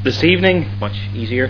this evening, much easier.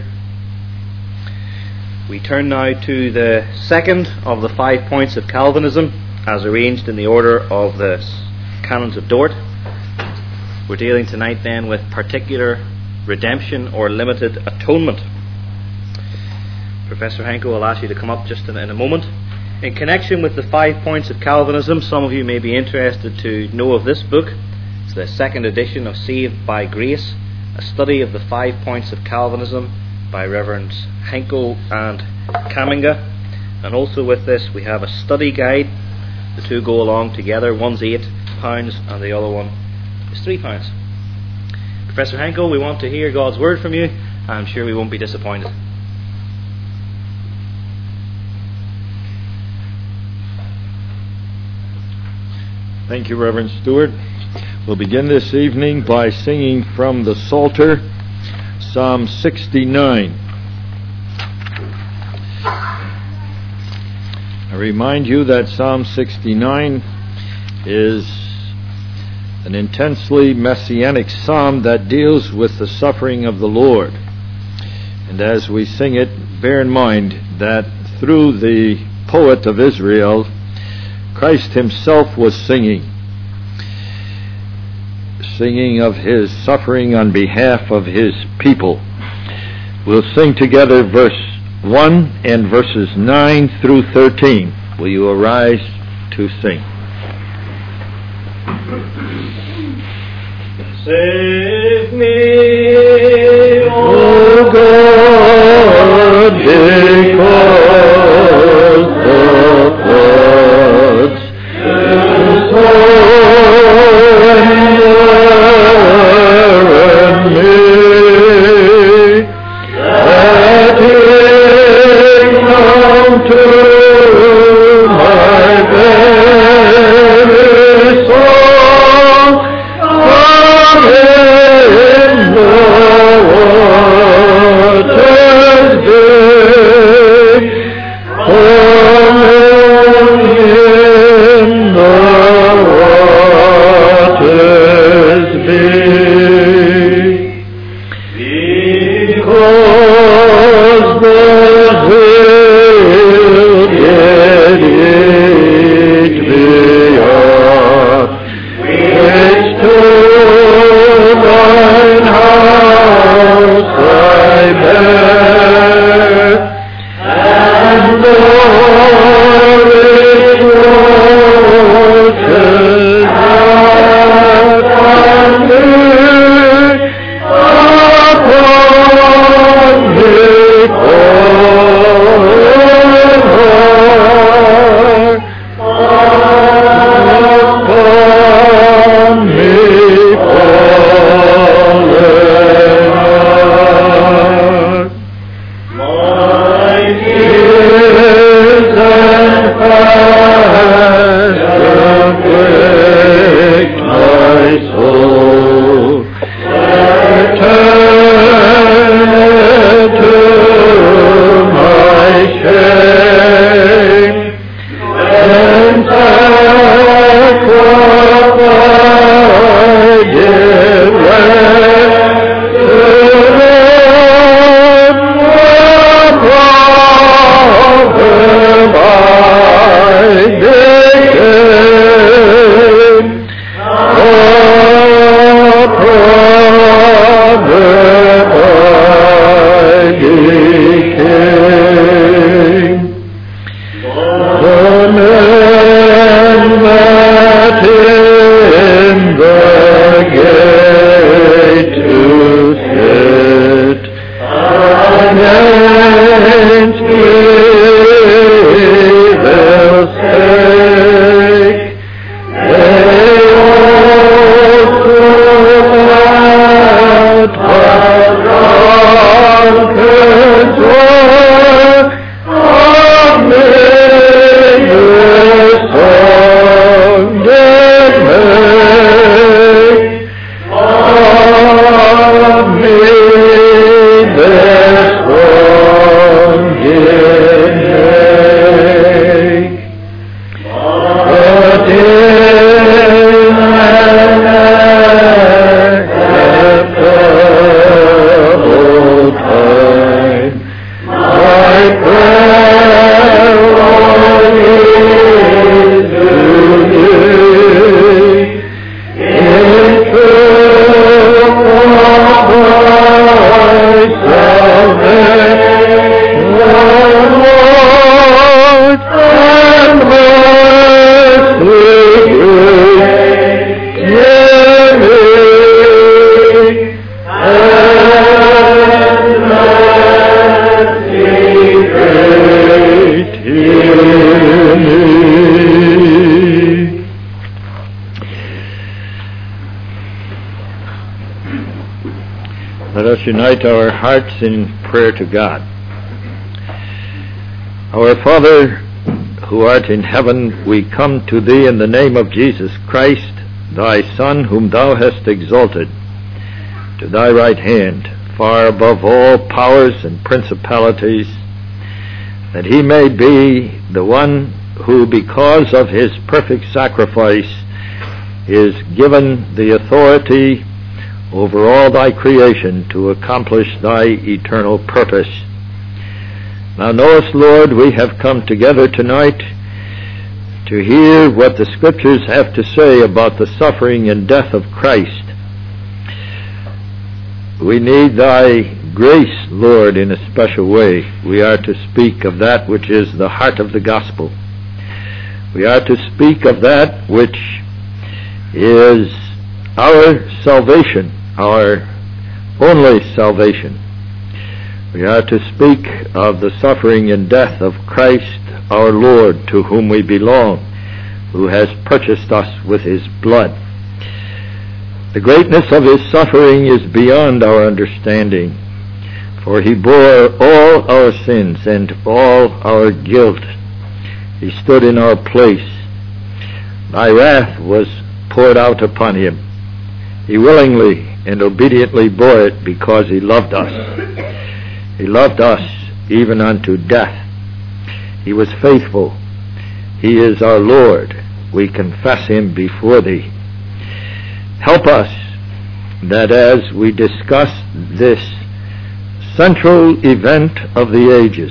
We turn now to the second of the 5 points of Calvinism as arranged in the order of the Canons of Dort. We're dealing tonight then with particular redemption or limited atonement. Professor Henkel will ask you to come up just in a moment. In connection with the 5 points of Calvinism, some of you may be interested to know of this book. It's the second edition of Saved by Grace, a study of the 5 points of Calvinism by Reverends Henkel and Kaminga. And also with this we have a study guide. The two go along together. One's £8 and the other one is £3. Professor Henkel, we want to hear God's word from you. I'm sure we won't be disappointed. Thank you, Reverend Stewart. We'll begin this evening by singing from the Psalter, Psalm 69. I remind you that Psalm 69 is an intensely messianic psalm that deals with the suffering of the Lord. And as we sing it, bear in mind that through the poet of Israel, Christ himself was singing of his suffering on behalf of his people. We'll sing together verse 1 and verses 9 through 13. Will you arise to sing? Save me, O God, because the floods Let us unite our hearts in prayer to God. Our Father, who art in heaven, we come to Thee in the name of Jesus Christ, Thy Son, whom Thou hast exalted to Thy right hand, far above all powers and principalities, that He may be the one who, because of His perfect sacrifice, is given the authority over all Thy creation to accomplish Thy eternal purpose. Now knowest, Lord, we have come together tonight to hear what the Scriptures have to say about the suffering and death of Christ. We need Thy grace, Lord, in a special way. We are to speak of that which is the heart of the gospel. We are to speak of that which is our salvation, our only salvation. We are to speak of the suffering and death of Christ our Lord, to whom we belong, who has purchased us with His blood. The greatness of His suffering is beyond our understanding, for He bore all our sins and all our guilt. He stood in our place. Thy wrath was poured out upon Him. He willingly and obediently bore it because He loved us. He loved us even unto death. He was faithful. He is our Lord. We confess Him before Thee. Help us that as we discuss this central event of the ages,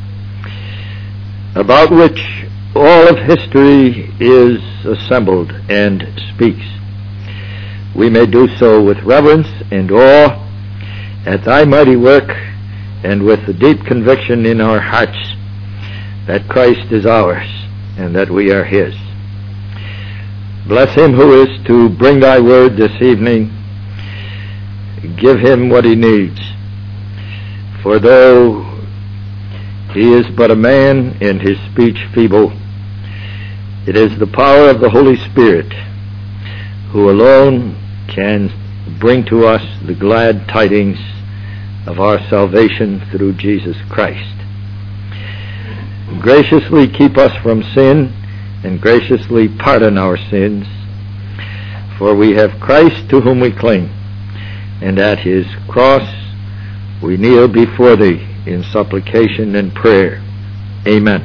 about which all of history is assembled and speaks, we may do so with reverence and awe at Thy mighty work, and with the deep conviction in our hearts that Christ is ours and that we are His. Bless him who is to bring Thy word this evening. Give him what he needs. For though he is but a man and his speech feeble, it is the power of the Holy Spirit who alone can bring to us the glad tidings of our salvation through Jesus Christ. Graciously keep us from sin and graciously pardon our sins, for we have Christ to whom we cling, and at His cross we kneel before Thee in supplication and prayer. Amen.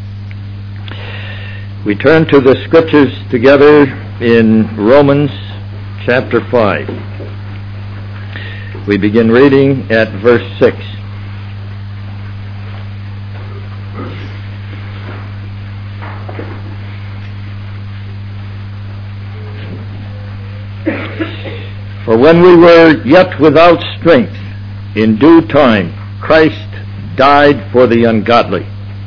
We turn to the Scriptures together in Romans chapter 5. We begin reading at verse 6. For when we were yet without strength, in due time Christ died for the ungodly.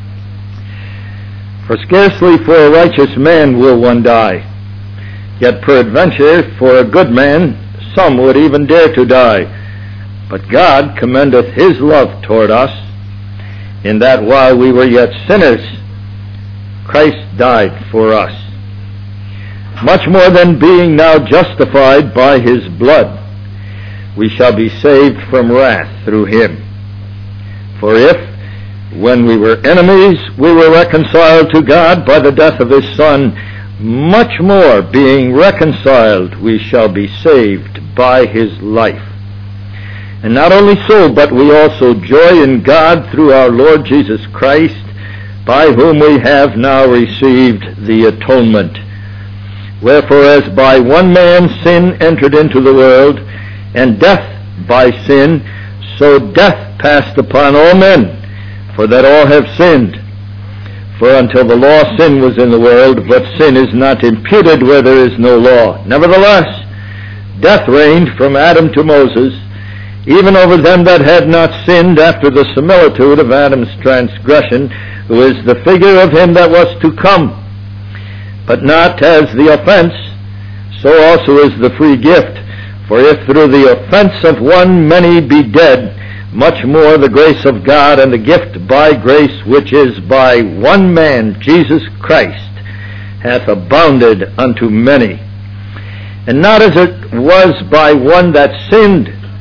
For scarcely for a righteous man will one die, yet peradventure for a good man some would even dare to die. But God commendeth His love toward us, in that while we were yet sinners, Christ died for us. Much more than being now justified by His blood, we shall be saved from wrath through Him. For if, when we were enemies, we were reconciled to God by the death of His Son, much more, being reconciled, we shall be saved by His life. And not only so, but we also joy in God through our Lord Jesus Christ, by whom we have now received the atonement. Wherefore, as by one man sin entered into the world, and death by sin, so death passed upon all men, for that all have sinned. For until the law, sin was in the world, but sin is not imputed where there is no law. Nevertheless, death reigned from Adam to Moses, even over them that had not sinned after the similitude of Adam's transgression, who is the figure of him that was to come. But not as the offense, so also is the free gift. For if through the offense of one many be dead, much more the grace of God and the gift by grace which is by one man, Jesus Christ, hath abounded unto many. And not as it was by one that sinned,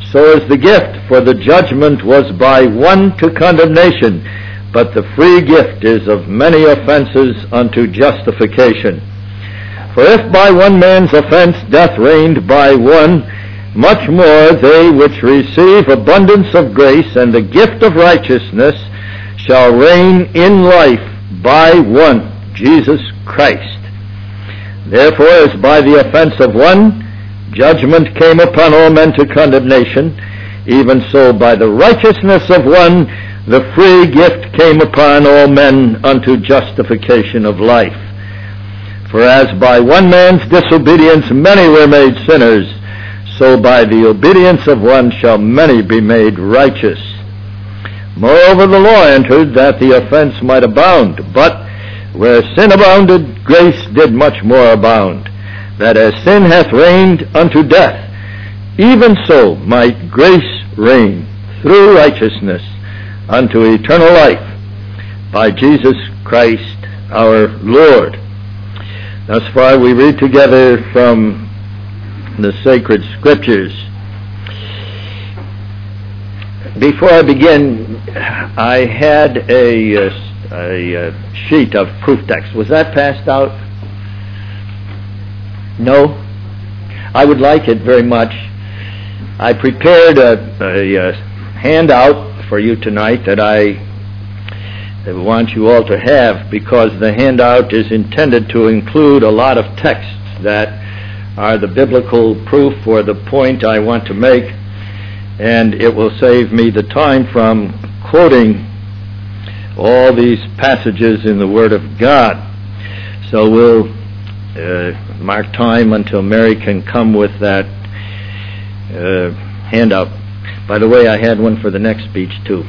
so is the gift, for the judgment was by one to condemnation, but the free gift is of many offenses unto justification. For if by one man's offense death reigned by one, much more they which receive abundance of grace and the gift of righteousness shall reign in life by one, Jesus Christ. Therefore, as by the offense of one judgment came upon all men to condemnation, even so by the righteousness of one the free gift came upon all men unto justification of life. For as by one man's disobedience many were made sinners, so by the obedience of one shall many be made righteous. Moreover, the law entered that the offense might abound, but where sin abounded, grace did much more abound, that as sin hath reigned unto death, even so might grace reign through righteousness unto eternal life, by Jesus Christ our Lord. Thus far we read together from the sacred scriptures. Before I begin, I had a sheet of proof text. Was that passed out? No? I would like it very much. I prepared a handout for you tonight that I want you all to have, because the handout is intended to include a lot of texts that are the biblical proof for the point I want to make, and it will save me the time from quoting all these passages in the Word of God. So we'll mark time until Mary can come with that handout. By the way, I had one for the next speech too.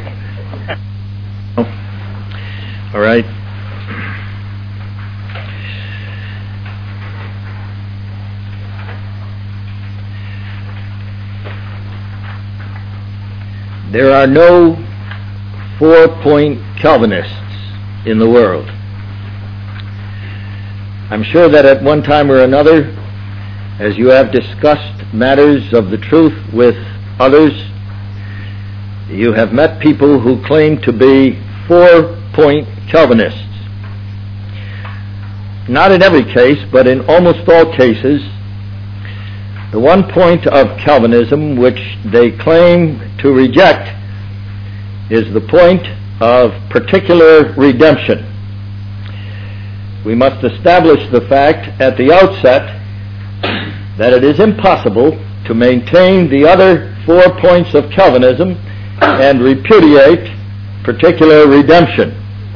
All right. There are no 4-point Calvinists in the world. I'm sure that at one time or another, as you have discussed matters of the truth with others, you have met people who claim to be 4-point Calvinists. Not in every case, but in almost all cases, the one point of Calvinism which they claim to reject is the point of particular redemption. We must establish the fact at the outset that it is impossible to maintain the other 4 points of Calvinism and repudiate particular redemption.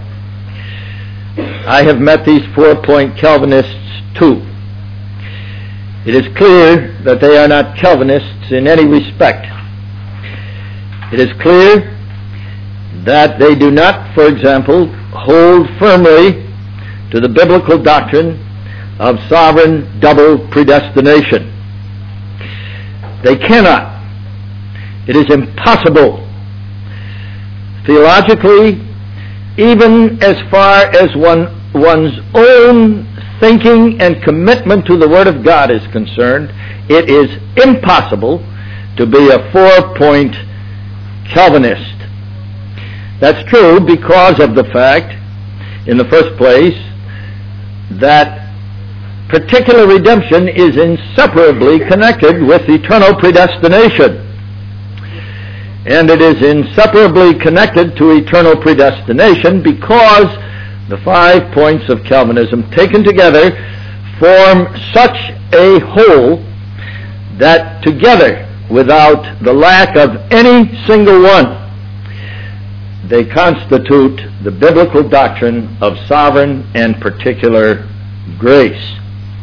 I have met these 4-point Calvinists too. It is clear that they are not Calvinists in any respect. It is clear that they do not, for example, hold firmly to the biblical doctrine of sovereign double predestination. They cannot. It is impossible. Theologically, even as far as one's own thinking and commitment to the Word of God is concerned, it is impossible to be a 4-point Calvinist. That's true because of the fact, in the first place, that particular redemption is inseparably connected with eternal predestination. And it is inseparably connected to eternal predestination because the 5 points of Calvinism taken together form such a whole that together, without the lack of any single one, they constitute the biblical doctrine of sovereign and particular grace.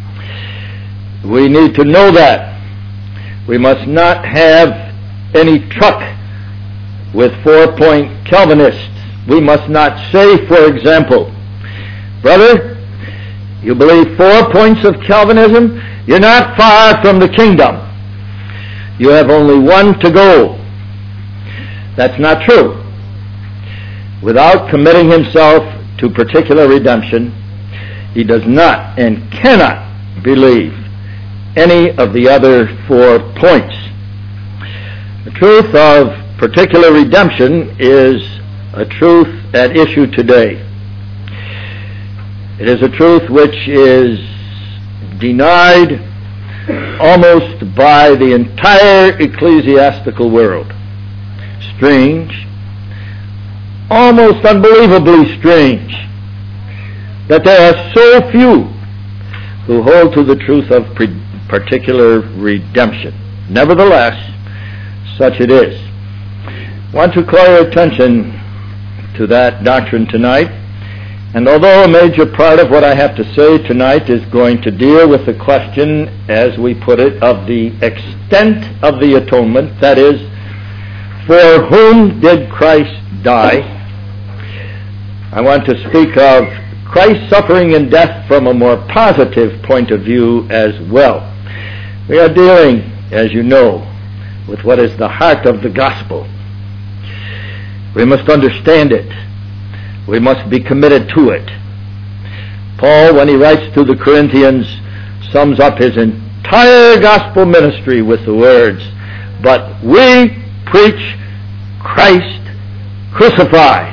We need to know that. We must not have any truck with 4-point Calvinists. We must not say, for example, brother, you believe 4 points of Calvinism? You're not far from the kingdom. You have only one to go. That's not true. Without committing himself to particular redemption, he does not and cannot believe any of the other 4 points. The truth of particular redemption is a truth at issue today. It is a truth which is denied almost by the entire ecclesiastical world. Strange, almost unbelievably strange, that there are so few who hold to the truth of particular redemption. Nevertheless, such it is. I want to call your attention to that doctrine tonight. And although a major part of what I have to say tonight is going to deal with the question, as we put it, of the extent of the atonement, that is, for whom did Christ die? I want to speak of Christ's suffering and death from a more positive point of view as well. We are dealing, as you know, with what is the heart of the gospel. We must understand it. We must be committed to it. Paul, when he writes to the Corinthians, sums up his entire gospel ministry with the words, "But we preach Christ crucified."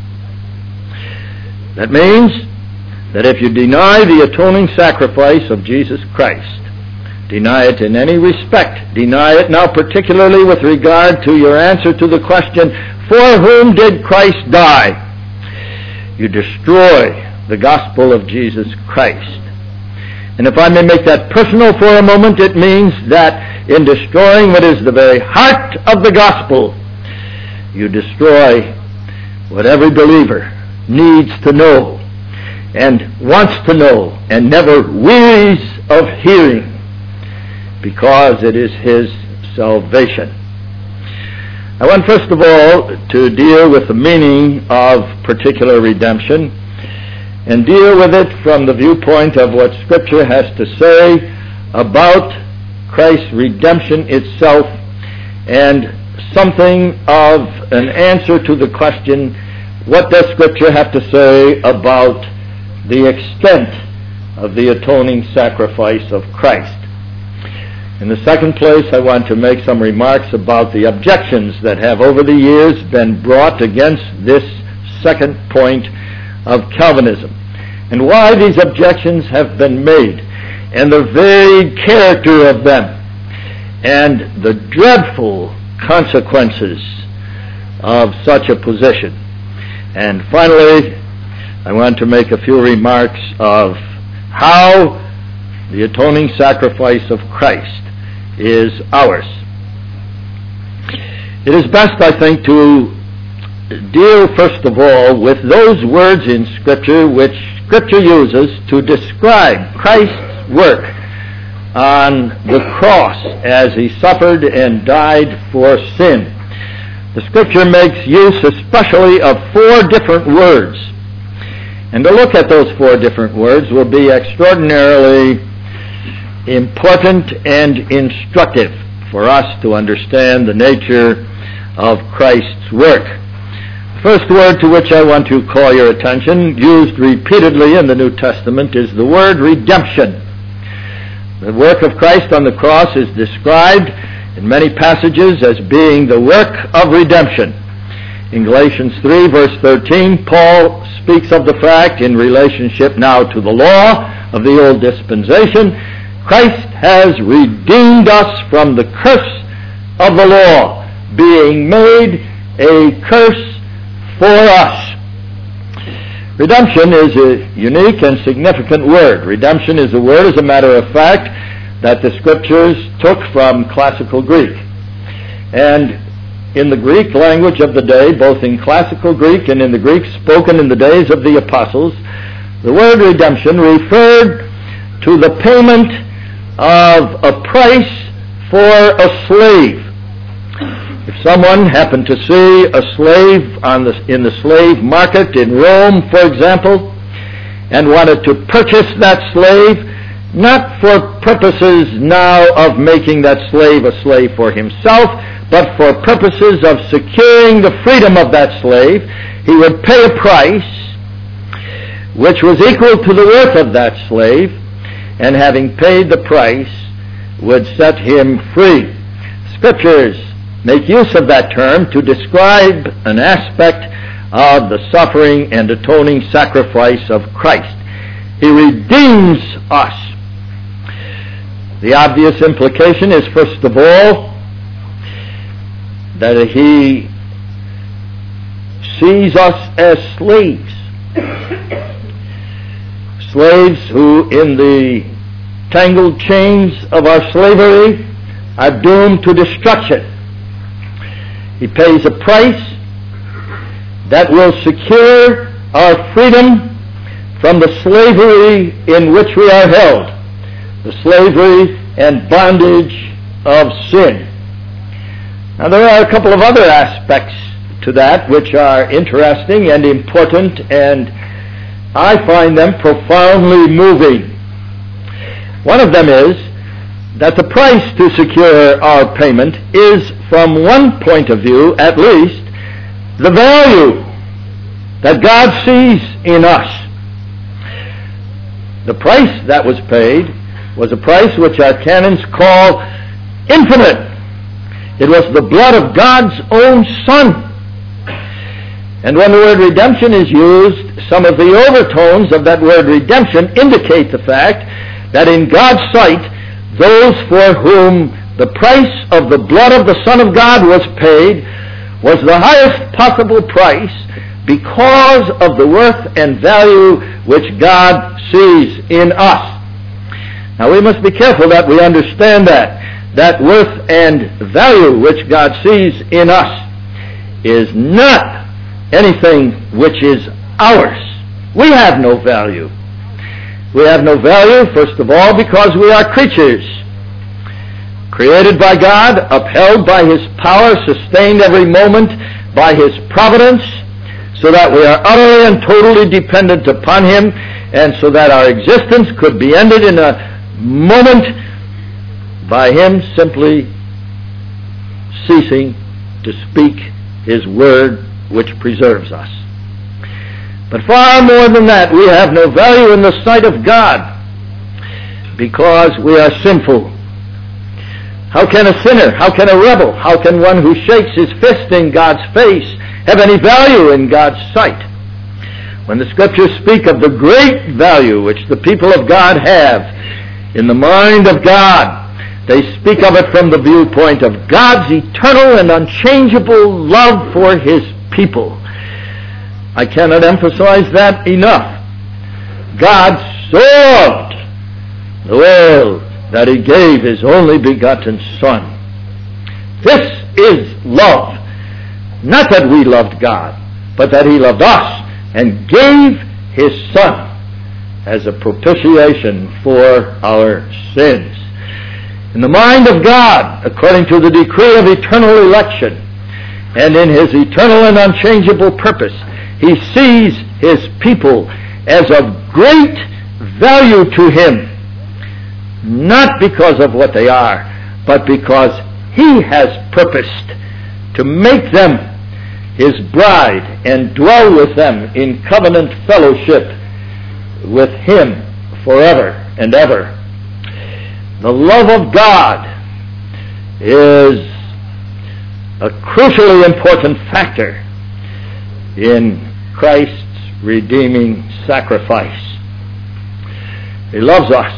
That means that if you deny the atoning sacrifice of Jesus Christ, deny it in any respect, deny it now particularly with regard to your answer to the question, for whom did Christ die? You destroy the gospel of Jesus Christ. And if I may make that personal for a moment, it means that in destroying what is the very heart of the gospel, you destroy what every believer needs to know and wants to know and never wearies of hearing, because it is his salvation. I want first of all to deal with the meaning of particular redemption and deal with it from the viewpoint of what Scripture has to say about Christ's redemption itself, and something of an answer to the question, what does Scripture have to say about the extent of the atoning sacrifice of Christ? In the second place, I want to make some remarks about the objections that have over the years been brought against this second point of Calvinism, and why these objections have been made, and the varied character of them, and the dreadful consequences of such a position. And finally, I want to make a few remarks of how the atoning sacrifice of Christ is ours. It is best, I think, to deal first of all with those words in Scripture which Scripture uses to describe Christ's work on the cross as he suffered and died for sin. The Scripture makes use especially of 4 different words. And to look at those 4 different words will be extraordinarily important and instructive for us to understand the nature of Christ's work. The first word to which I want to call your attention, used repeatedly in the New Testament, is the word redemption. The work of Christ on the cross is described in many passages as being the work of redemption. In Galatians 3, verse 13, Paul speaks of the fact, in relationship now to the law of the old dispensation, Christ has redeemed us from the curse of the law, being made a curse for us. Redemption is a unique and significant word. Redemption is a word, as a matter of fact, that the Scriptures took from classical Greek. And in the Greek language of the day, both in classical Greek and in the Greek spoken in the days of the apostles, the word redemption referred to the payment of a price for a slave. If someone happened to see a slave in the slave market in Rome, for example, and wanted to purchase that slave, not for purposes now of making that slave a slave for himself, but for purposes of securing the freedom of that slave, he would pay a price which was equal to the worth of that slave, and having paid the price, would set him free. Scriptures make use of that term to describe an aspect of the suffering and atoning sacrifice of Christ. He redeems us. The obvious implication is, first of all, that He sees us as slaves. Slaves who, in the tangled chains of our slavery, are doomed to destruction. He pays a price that will secure our freedom from the slavery in which we are held, the slavery and bondage of sin. Now, there are a couple of other aspects to that which are interesting and important, and I find them profoundly moving. One of them is that the price to secure our payment is, from one point of view at least, the value that God sees in us. The price that was paid was a price which our canons call infinite. It was the blood of God's own Son. And when the word redemption is used, some of the overtones of that word redemption indicate the fact that in God's sight, those for whom the price of the blood of the Son of God was paid was the highest possible price because of the worth and value which God sees in us. Now, we must be careful that we understand that worth and value which God sees in us is not anything which is ours. We have no value. We have no value, first of all, because we are creatures, created by God, upheld by His power, sustained every moment by His providence, so that we are utterly and totally dependent upon Him, and so that our existence could be ended in a moment by Him simply ceasing to speak His word, which preserves us. But far more than that, we have no value in the sight of God because we are sinful. How can a sinner, how can a rebel, how can one who shakes his fist in God's face have any value in God's sight? When the Scriptures speak of the great value which the people of God have in the mind of God, they speak of it from the viewpoint of God's eternal and unchangeable love for His people. I cannot emphasize that enough. God so loved the world that He gave His only begotten Son. This is love. Not that we loved God, but that He loved us and gave His Son as a propitiation for our sins. In the mind of God, according to the decree of eternal election, and in His eternal and unchangeable purpose, He sees His people as of great value to Him, not because of what they are, but because He has purposed to make them His bride and dwell with them in covenant fellowship with Him forever and ever. The love of God is a crucially important factor in Christ's redeeming sacrifice. He loves us.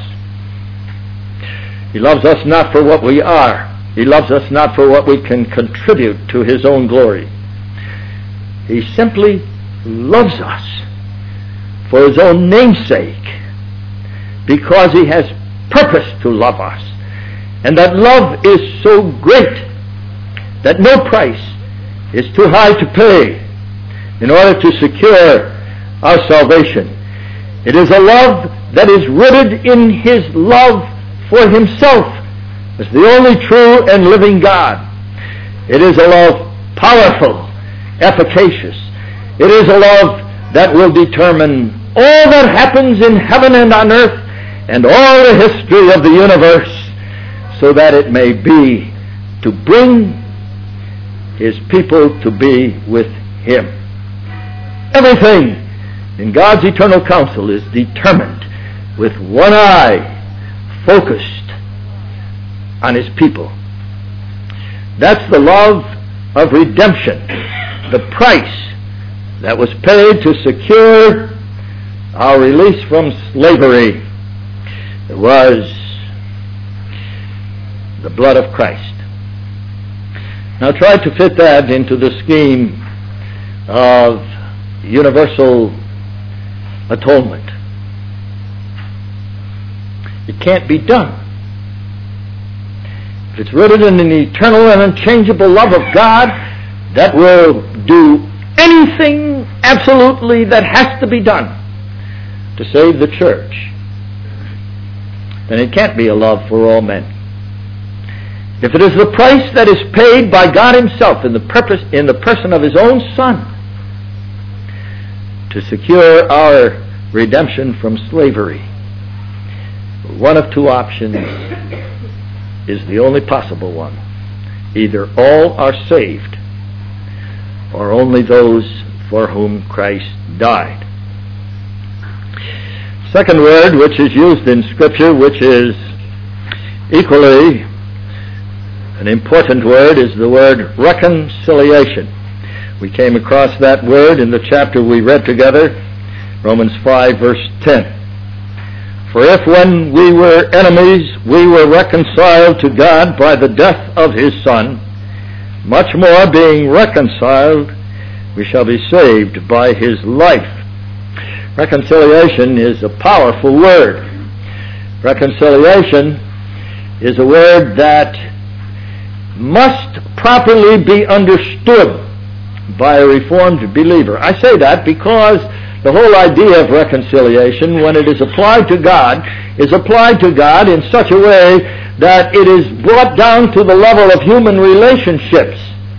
He loves us not for what we are. He loves us not for what we can contribute to His own glory. He simply loves us for His own namesake, because He has purpose to love us. And that love is so great that no price is too high to pay in order to secure our salvation. It is a love that is rooted in His love for Himself as the only true and living God. It is a love powerful, efficacious. It is a love that will determine all that happens in heaven and on earth and all the history of the universe, so that it may be to bring His people to be with Him. Everything in God's eternal counsel is determined with one eye focused on His people. That's the love of redemption, the price that was paid to secure our release from slavery. It was the blood of Christ. Now try to fit that into the scheme of universal atonement. It can't be done. If it's rooted in an eternal and unchangeable love of God that will do anything absolutely that has to be done to save the church, then it can't be a love for all men. If it is the price that is paid by God Himself in the person of His own Son to secure our redemption from slavery, one of two options is the only possible one. Either all are saved, or only those for whom Christ died. Second word which is used in Scripture, which is equally an important word, is the word reconciliation. We came across that word in the chapter we read together, Romans 5, verse 10. For if when we were enemies we were reconciled to God by the death of His Son, much more being reconciled we shall be saved by His life. Reconciliation is a powerful word. Reconciliation is a word that must properly be understood by a Reformed believer. I say that because the whole idea of reconciliation, when it is applied to God in such a way that it is brought down to the level of human relationships.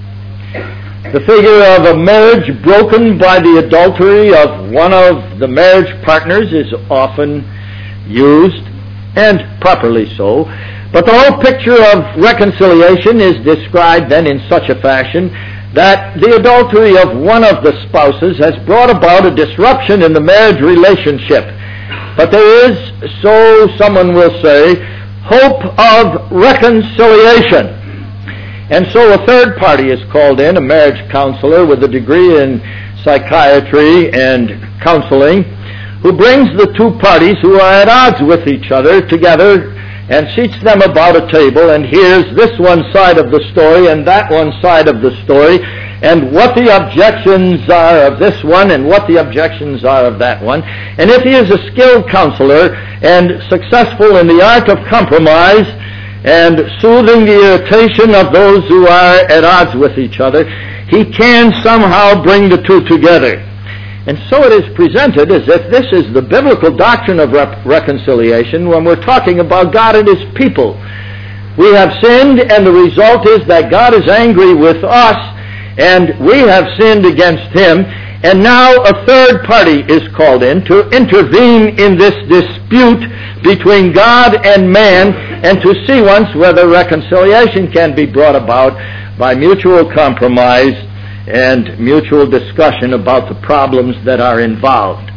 The figure of a marriage broken by the adultery of one of the marriage partners is often used, and properly so. But the whole picture of reconciliation is described then in such a fashion that the adultery of one of the spouses has brought about a disruption in the marriage relationship. But there is, so someone will say, hope of reconciliation. And so a third party is called in, a marriage counselor with a degree in psychiatry and counseling, who brings the two parties who are at odds with each other together and seats them about a table and hears this one side of the story and that one side of the story, and what the objections are of this one and what the objections are of that one. And if he is a skilled counselor and successful in the art of compromise and soothing the irritation of those who are at odds with each other, he can somehow bring the two together. And so it is presented as if this is the biblical doctrine of reconciliation when we're talking about God and His people. We have sinned, and the result is that God is angry with us, and we have sinned against Him, and now a third party is called in to intervene in this dispute between God and man, and to see once whether reconciliation can be brought about by mutual compromise and mutual discussion about the problems that are involved.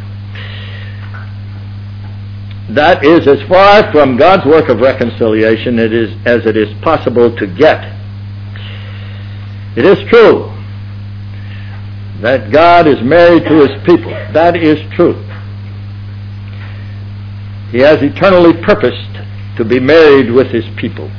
That is as far from God's work of reconciliation as it is possible to get. It is true that God is married to His people. That is true. He has eternally purposed to be married with His people.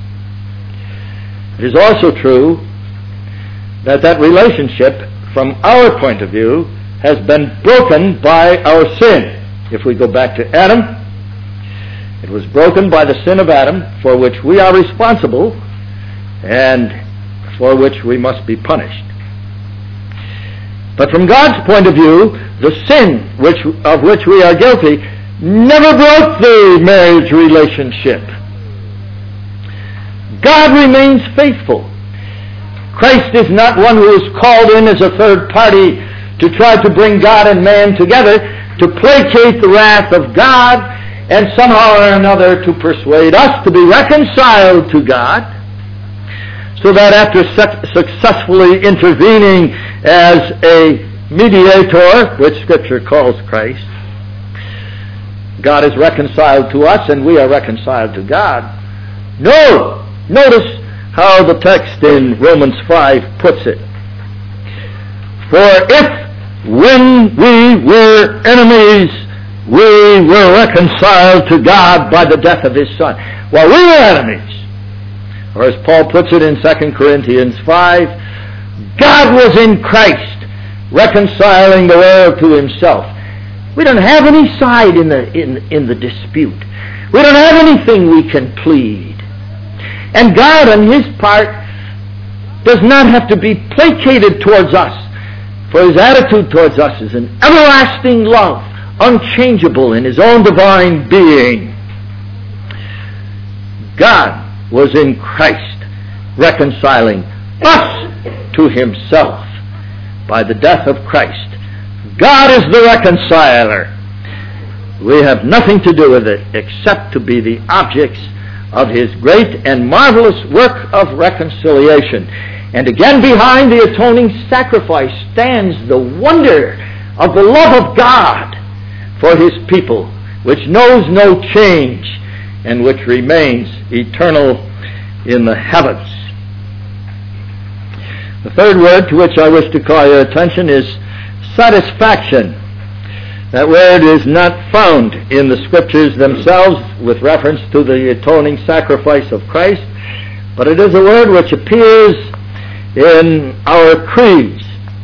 It is also true that relationship, from our point of view, has been broken by our sin. If we go back to Adam, it was broken by the sin of Adam, for which we are responsible and for which we must be punished. But from God's point of view, the sin of which we are guilty never broke the marriage relationship. God remains faithful. Christ is not one who is called in as a third party to try to bring God and man together, to placate the wrath of God, and somehow or another to persuade us to be reconciled to God, so that after successfully intervening as a mediator, which Scripture calls Christ, God is reconciled to us and we are reconciled to God. No! Notice how the text in Romans 5 puts it. For if when we were enemies, we were reconciled to God by the death of His Son. While we were enemies, or as Paul puts it in 2 Corinthians 5, God was in Christ, reconciling the world to Himself. We don't have any side in the dispute. We don't have anything we can plead. And God, on His part, does not have to be placated towards us, for His attitude towards us is an everlasting love, unchangeable in His own divine being. God was in Christ, reconciling us to Himself by the death of Christ. God is the reconciler. We have nothing to do with it except to be the objects of His great and marvelous work of reconciliation. And again, behind the atoning sacrifice stands the wonder of the love of God for His people, which knows no change and which remains eternal in the heavens. The third word to which I wish to call your attention is satisfaction. That word is not found in the Scriptures themselves with reference to the atoning sacrifice of Christ, but it is a word which appears in our creeds,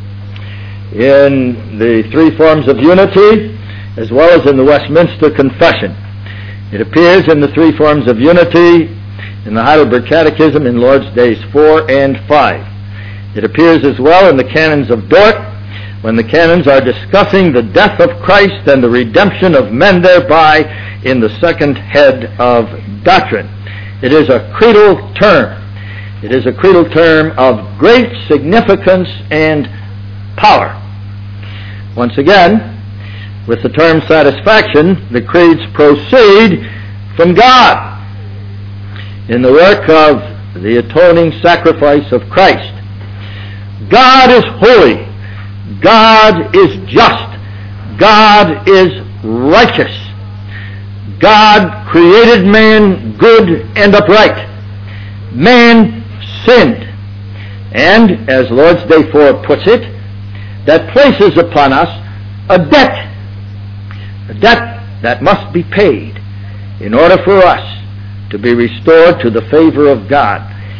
in the three forms of unity, as well as in the Westminster Confession. It appears in the three forms of unity in the Heidelberg Catechism in Lord's Days 4 and 5. It appears as well in the Canons of Dort, when the canons are discussing the death of Christ and the redemption of men thereby in the second head of doctrine. It is a creedal term. It is a creedal term of great significance and power. Once again, with the term satisfaction, the creeds proceed from God in the work of the atoning sacrifice of Christ. God is holy. God is just. God is righteous. God created man good and upright. Man sinned. And, as Lord's Day 4 puts it, that places upon us a debt that must be paid in order for us to be restored to the favor of God.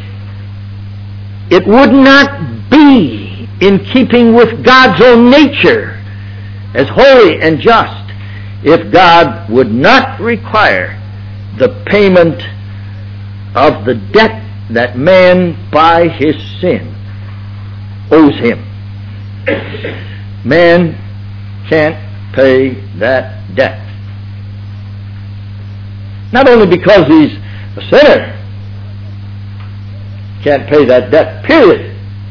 It would not be in keeping with God's own nature as holy and just if God would not require the payment of the debt that man by his sin owes Him. Man can't pay that debt. Not only because he's a sinner, can't pay that debt, period.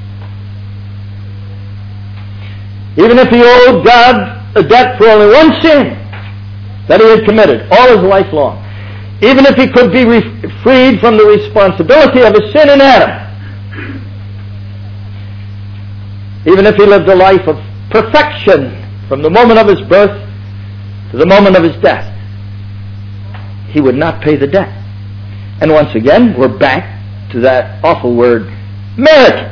Even if he owed God a debt for only one sin that he had committed all his life long, even if he could be freed from the responsibility of his sin in Adam, even if he lived a life of perfection from the moment of his birth to the moment of his death, he would not pay the debt. And once again, we're back to that awful word, merit.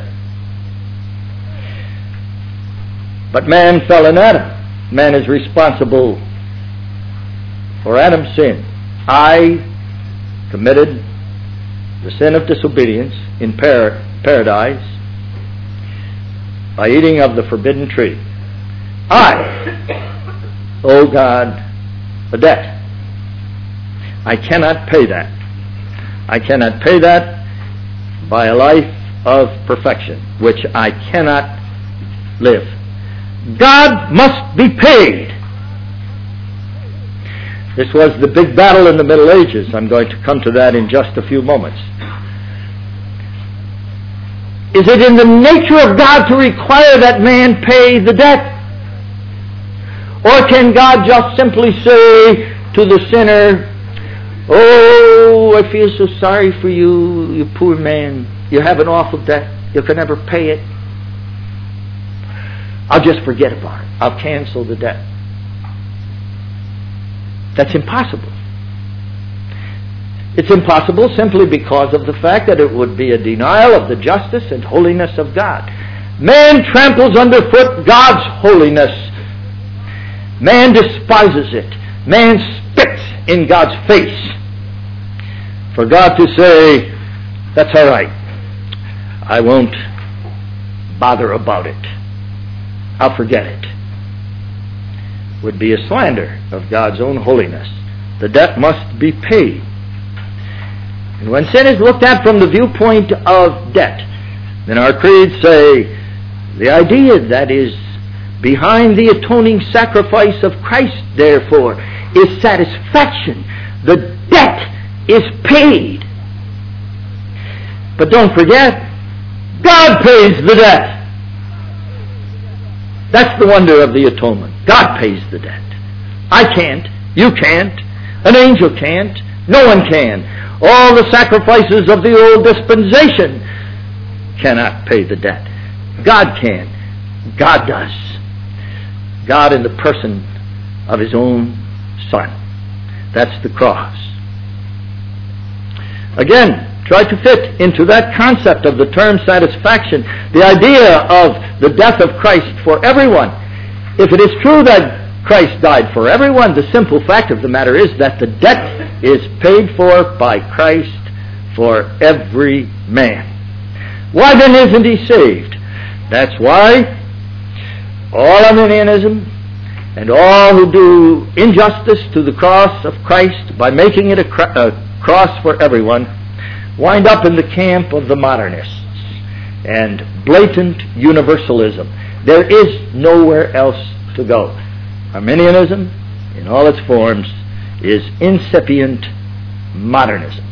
But man fell in Adam. Man is responsible for Adam's sin. I committed the sin of disobedience in paradise by eating of the forbidden tree. I owe God a debt. I cannot pay that. I cannot pay that by a life of perfection, which I cannot live. God must be paid. This was the big battle in the Middle Ages. I'm going to come to that in just a few moments. Is it in the nature of God to require that man pay the debt? Or can God just simply say to the sinner, "Oh, I feel so sorry for you, you poor man. You have an awful debt. You can never pay it. I'll just forget about it. I'll cancel the debt." That's impossible. It's impossible simply because of the fact that it would be a denial of the justice and holiness of God. Man tramples underfoot God's holiness. Man despises it. Man spits in God's face. For God to say, that's all right, I won't bother about it, I'll forget it, would be a slander of God's own holiness. The debt must be paid. And when sin is looked at from the viewpoint of debt, then our creeds say the idea that is behind the atoning sacrifice of Christ, therefore, is satisfaction. The debt is paid. But don't forget, God pays the debt. That's the wonder of the atonement. God pays the debt. I can't. You can't. An angel can't. No one can. All the sacrifices of the old dispensation cannot pay the debt. God can. God does. God in the person of His own Son. That's the cross. Again, try to fit into that concept of the term satisfaction the idea of the death of Christ for everyone. If it is true that Christ died for everyone, the simple fact of the matter is that the debt is paid for by Christ for every man. Why then isn't he saved? That's why all Arminianism and all who do injustice to the cross of Christ by making it a cross for everyone wind up in the camp of the modernists and blatant universalism. There is nowhere else to go. Arminianism, in all its forms, is incipient modernism.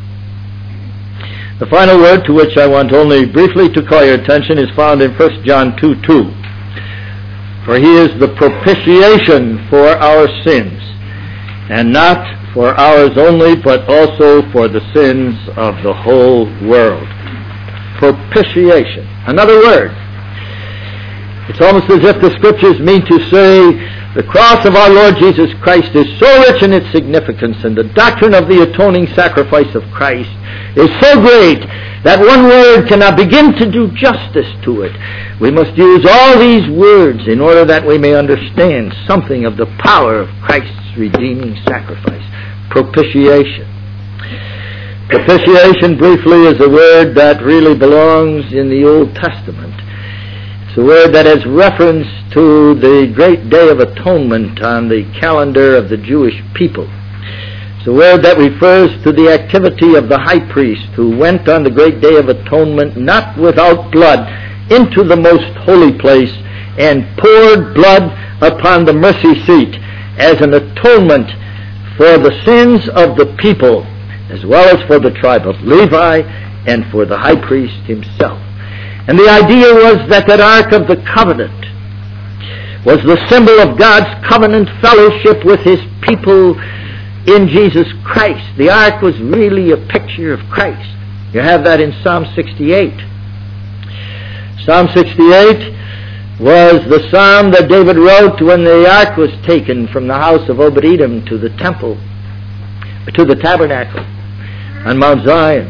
The final word to which I want only briefly to call your attention is found in 1 John 2:2. For He is the propitiation for our sins, and not for ours only, but also for the sins of the whole world. Propitiation. Another word. It's almost as if the Scriptures mean to say the cross of our Lord Jesus Christ is so rich in its significance, and the doctrine of the atoning sacrifice of Christ is so great that one word cannot begin to do justice to it. We must use all these words in order that we may understand something of the power of Christ's redeeming sacrifice. Propitiation. Propitiation, briefly, is a word that really belongs in the Old Testament. It's a word that has reference to the great Day of Atonement on the calendar of the Jewish people. It's a word that refers to the activity of the high priest who went on the great Day of Atonement, not without blood, into the most holy place and poured blood upon the mercy seat as an atonement for the sins of the people, as well as for the tribe of Levi and for the high priest himself. And the idea was that Ark of the Covenant was the symbol of God's covenant fellowship with His people in Jesus Christ. The Ark was really a picture of Christ. You have that in Psalm 68. Psalm 68 was the psalm that David wrote when the ark was taken from the house of Obed-Edom to the temple, to the tabernacle on Mount Zion.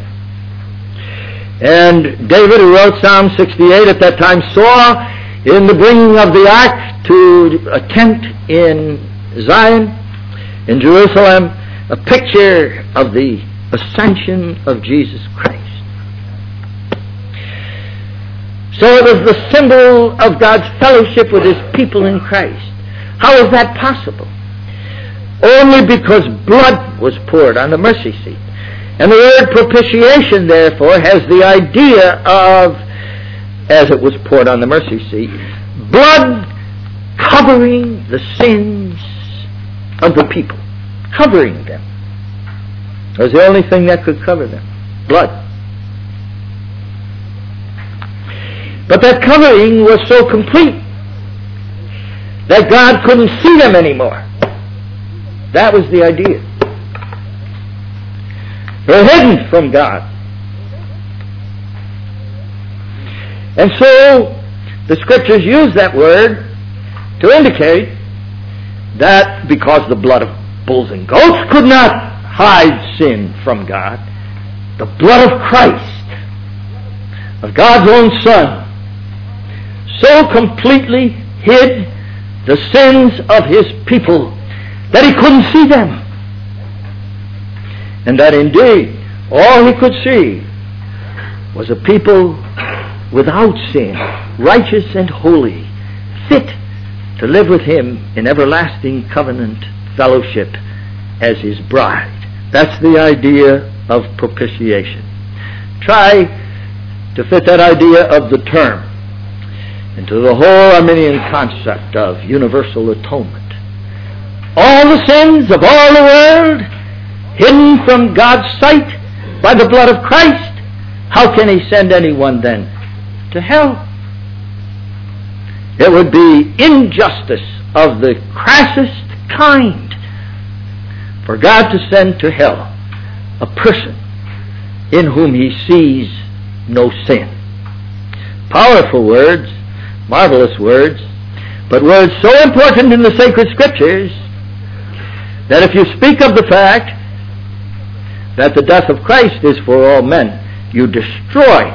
And David, who wrote Psalm 68 at that time, saw in the bringing of the ark to a tent in Zion, in Jerusalem, a picture of the ascension of Jesus Christ. So it was the symbol of God's fellowship with His people in Christ. How is that possible? Only because blood was poured on the mercy seat. And the word propitiation, therefore, has the idea of, as it was poured on the mercy seat, blood covering the sins of the people. Covering them. It was the only thing that could cover them. Blood. But that covering was so complete that God couldn't see them anymore. That was the idea. They're hidden from God. And so the Scriptures use that word to indicate that because the blood of bulls and goats could not hide sin from God. The blood of Christ, of God's own Son, so completely hid the sins of His people that He couldn't see them. And that indeed, all He could see was a people without sin, righteous and holy, fit to live with Him in everlasting covenant fellowship as His bride. That's the idea of propitiation. Try to fit that idea of the term into the whole Arminian concept of universal atonement. All the sins of all the world hidden from God's sight by the blood of Christ, how can He send anyone then to hell? It would be injustice of the crassest kind for God to send to hell a person in whom He sees no sin. Powerful words, marvelous words, but words so important in the sacred Scriptures that if you speak of the fact that the death of Christ is for all men, you destroy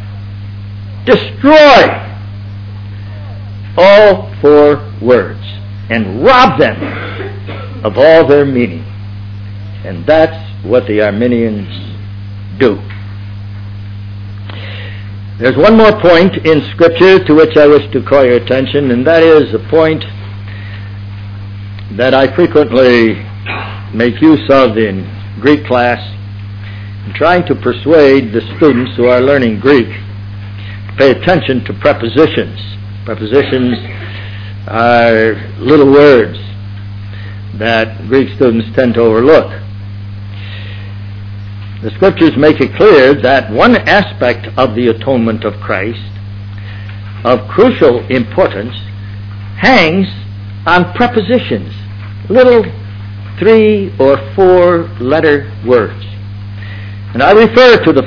all 4 words and rob them of all their meaning. And that's what the Arminians do. There's one more point in Scripture to which I wish to call your attention, and that is a point that I frequently make use of in Greek class, in trying to persuade the students who are learning Greek to pay attention to prepositions. Prepositions are little words that Greek students tend to overlook. The Scriptures make it clear that one aspect of the atonement of Christ, of crucial importance, hangs on prepositions, little 3 or 4 letter words. And I refer to the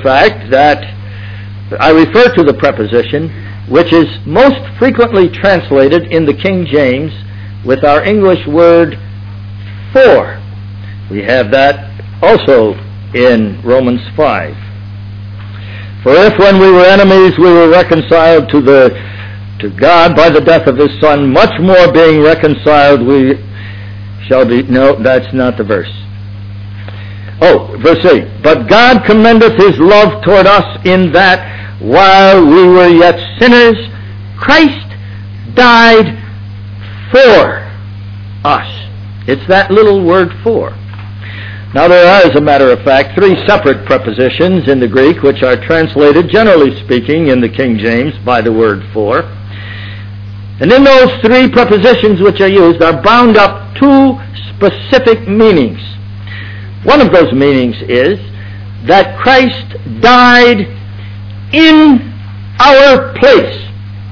preposition which is most frequently translated in the King James with our English word for. We have that also in Romans 5. For if when we were enemies we were reconciled to God by the death of His Son, much more being reconciled we shall be... No, that's not the verse. Oh, verse 8. But God commendeth His love toward us in that while we were yet sinners, Christ died for us. It's that little word for. Now there are, as a matter of fact, 3 separate prepositions in the Greek which are translated, generally speaking, in the King James by the word for. And in those 3 prepositions which are used are bound up 2 specific meanings. One of those meanings is that Christ died in our place.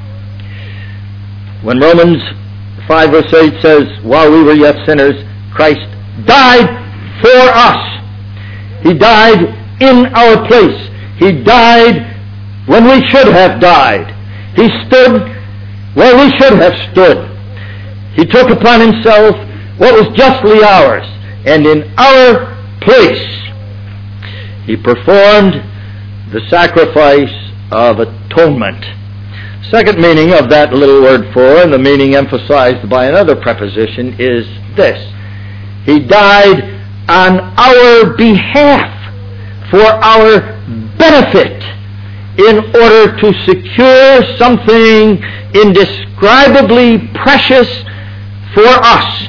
When Romans 5 verse 8 says, while we were yet sinners, Christ died for us. He died in our place. He died when we should have died. He stood where we should have stood. He took upon Himself what was justly ours, and in our place He performed the sacrifice of atonement. Second meaning of that little word for, and the meaning emphasized by another preposition, is this: He died on our behalf, for our benefit, in order to secure something indescribably precious for us.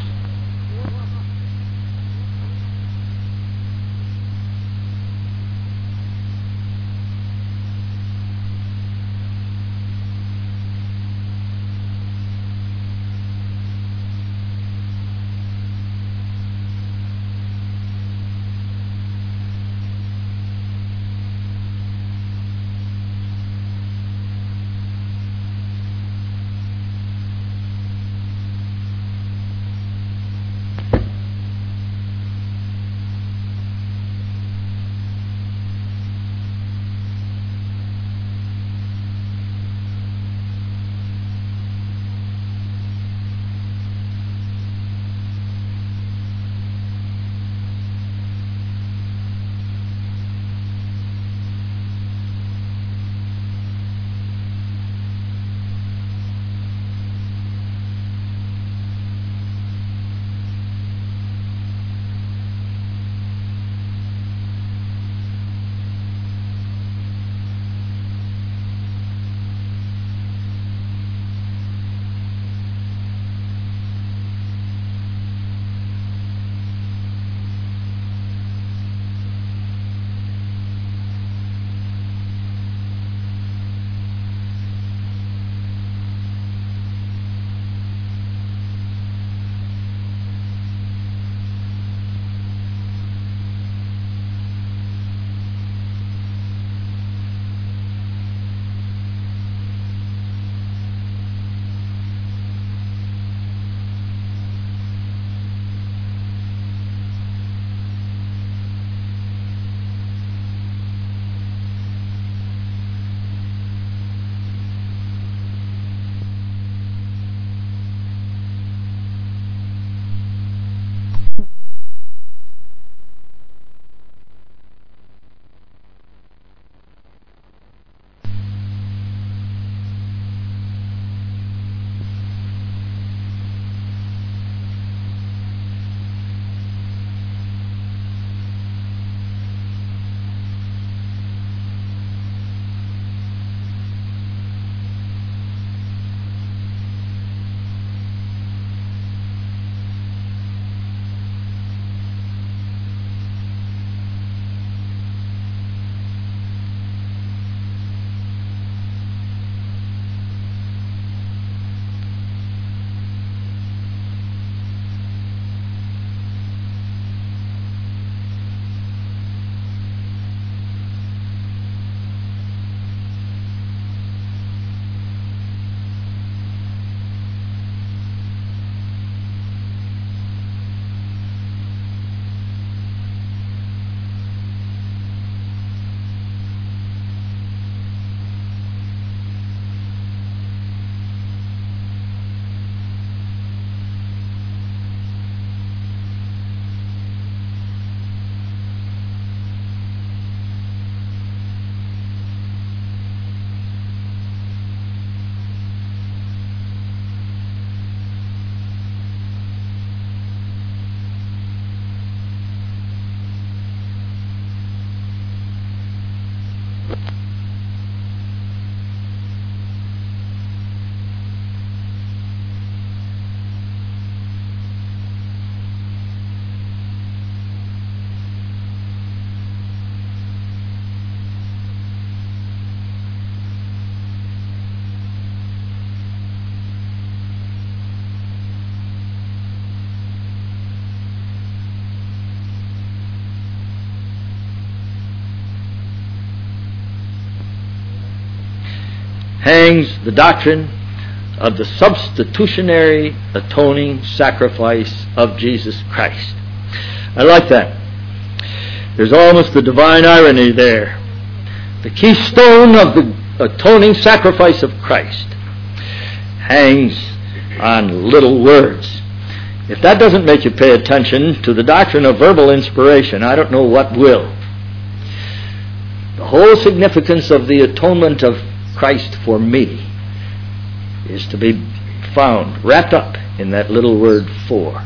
hangs the doctrine of the substitutionary atoning sacrifice of Jesus Christ. I like that. There's almost a divine irony there. The keystone of the atoning sacrifice of Christ hangs on little words. If that doesn't make you pay attention to the doctrine of verbal inspiration, I don't know what will. The whole significance of the atonement of Christ for me is to be found, wrapped up in that little word "for."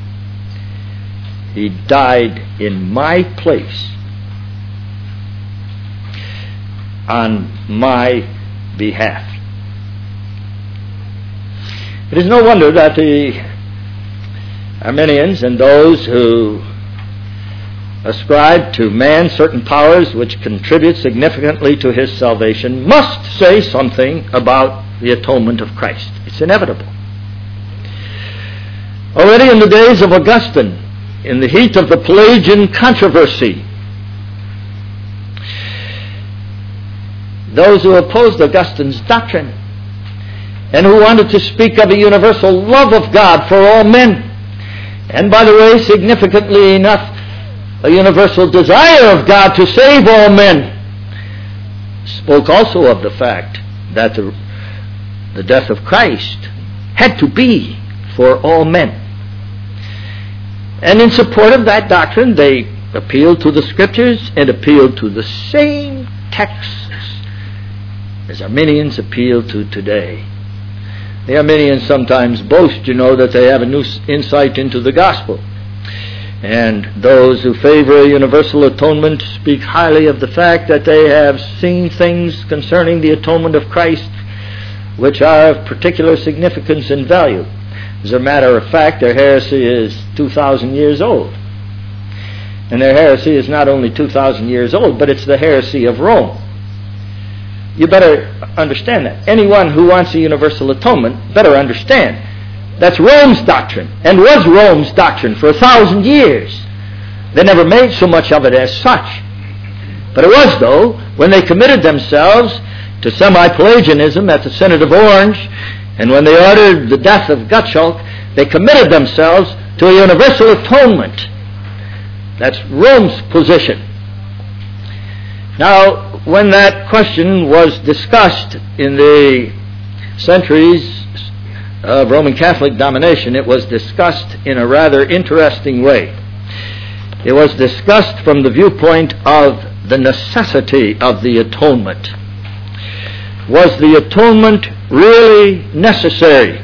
He died in my place, on my behalf. It is no wonder that the Arminians and those who ascribe to man certain powers which contribute significantly to his salvation must say something about the atonement of Christ. It's inevitable. Already in the days of Augustine, in the heat of the Pelagian controversy, those who opposed Augustine's doctrine and who wanted to speak of a universal love of God for all men, and by the way, significantly enough, a universal desire of God to save all men, spoke also of the fact that the death of Christ had to be for all men. And in support of that doctrine, they appealed to the Scriptures and appealed to the same texts as Arminians appeal to today. The Arminians sometimes boast, that they have a new insight into the gospel. And those who favor a universal atonement speak highly of the fact that they have seen things concerning the atonement of Christ which are of particular significance and value. As a matter of fact, their heresy is 2,000 years old. And their heresy is not only 2,000 years old, but it's the heresy of Rome. You better understand that. Anyone who wants a universal atonement better understand that's Rome's doctrine, and was Rome's doctrine for 1,000 years. They never made so much of it as such. But it was, though, when they committed themselves to semi-Pelagianism at the Synod of Orange, and when they ordered the death of Gottschalk, they committed themselves to a universal atonement. That's Rome's position. Now, when that question was discussed in the centuries of Roman Catholic domination, it was discussed in a rather interesting way. It was discussed from the viewpoint of the necessity of the atonement. Was the atonement really necessary?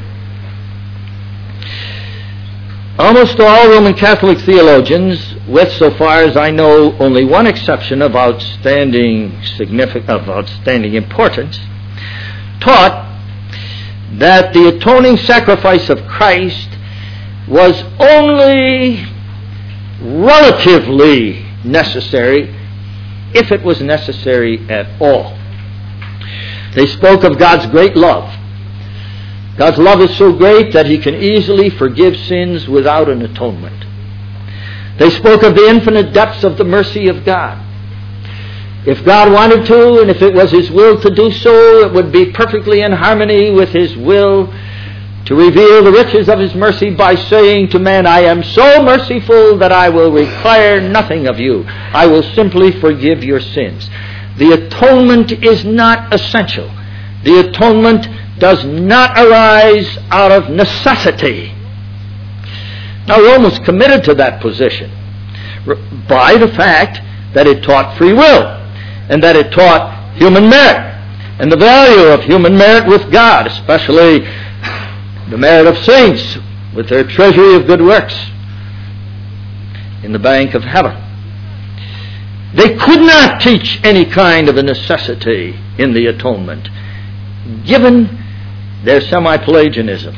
Almost all Roman Catholic theologians, with, so far as I know, only one exception of outstanding importance, taught that the atoning sacrifice of Christ was only relatively necessary, if it was necessary at all. They spoke of God's great love. God's love is so great that He can easily forgive sins without an atonement. They spoke of the infinite depths of the mercy of God. If God wanted to, and if it was His will to do so, it would be perfectly in harmony with His will to reveal the riches of His mercy by saying to man, I am so merciful that I will require nothing of you. I will simply forgive your sins. The atonement is not essential. The atonement does not arise out of necessity. Now, Rome was committed to that position by the fact that it taught free will, and that it taught human merit, and the value of human merit with God, especially the merit of saints with their treasury of good works in the bank of heaven. They could not teach any kind of a necessity in the atonement, given their semi-Pelagianism.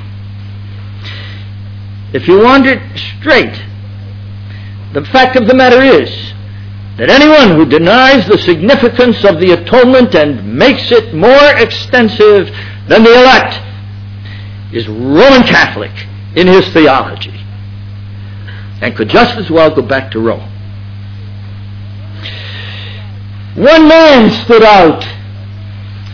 If you want it straight, the fact of the matter is that anyone who denies the significance of the atonement and makes it more extensive than the elect is Roman Catholic in his theology, and could just as well go back to Rome. One man stood out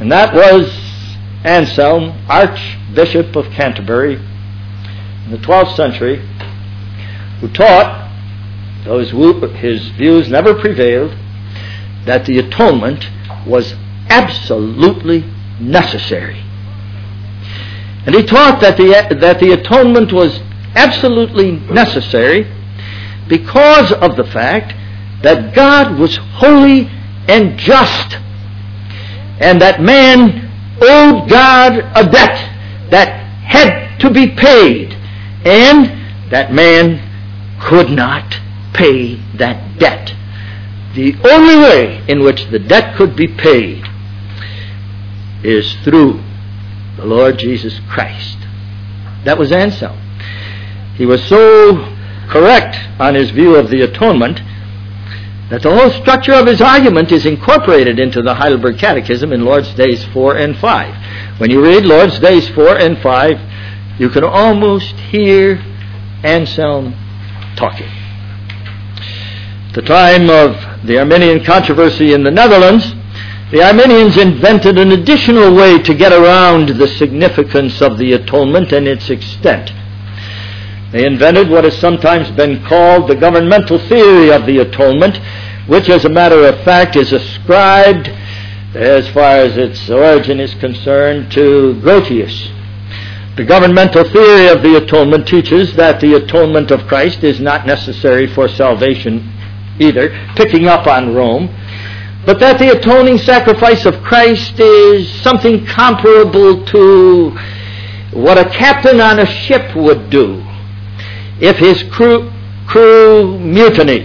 And that was Anselm, Archbishop of Canterbury in the 12th century, who taught, though his views never prevailed, that the atonement was absolutely necessary. And he taught that the atonement was absolutely necessary because of the fact that God was holy and just, and that man owed God a debt that had to be paid, and that man could not pay that debt. The only way in which the debt could be paid is through the Lord Jesus Christ. That was Anselm. He was so correct on his view of the atonement that the whole structure of his argument is incorporated into the Heidelberg Catechism in Lord's Days 4 and 5. When you read Lord's Days 4 and 5, you can almost hear Anselm talking. At the time of the Arminian controversy in the Netherlands, the Arminians invented an additional way to get around the significance of the atonement and its extent. They invented what has sometimes been called the governmental theory of the atonement, which, as a matter of fact, is ascribed, as far as its origin is concerned, to Grotius. The governmental theory of the atonement teaches that the atonement of Christ is not necessary for salvation either, picking up on Rome, but that the atoning sacrifice of Christ is something comparable to what a captain on a ship would do if his crew mutinied.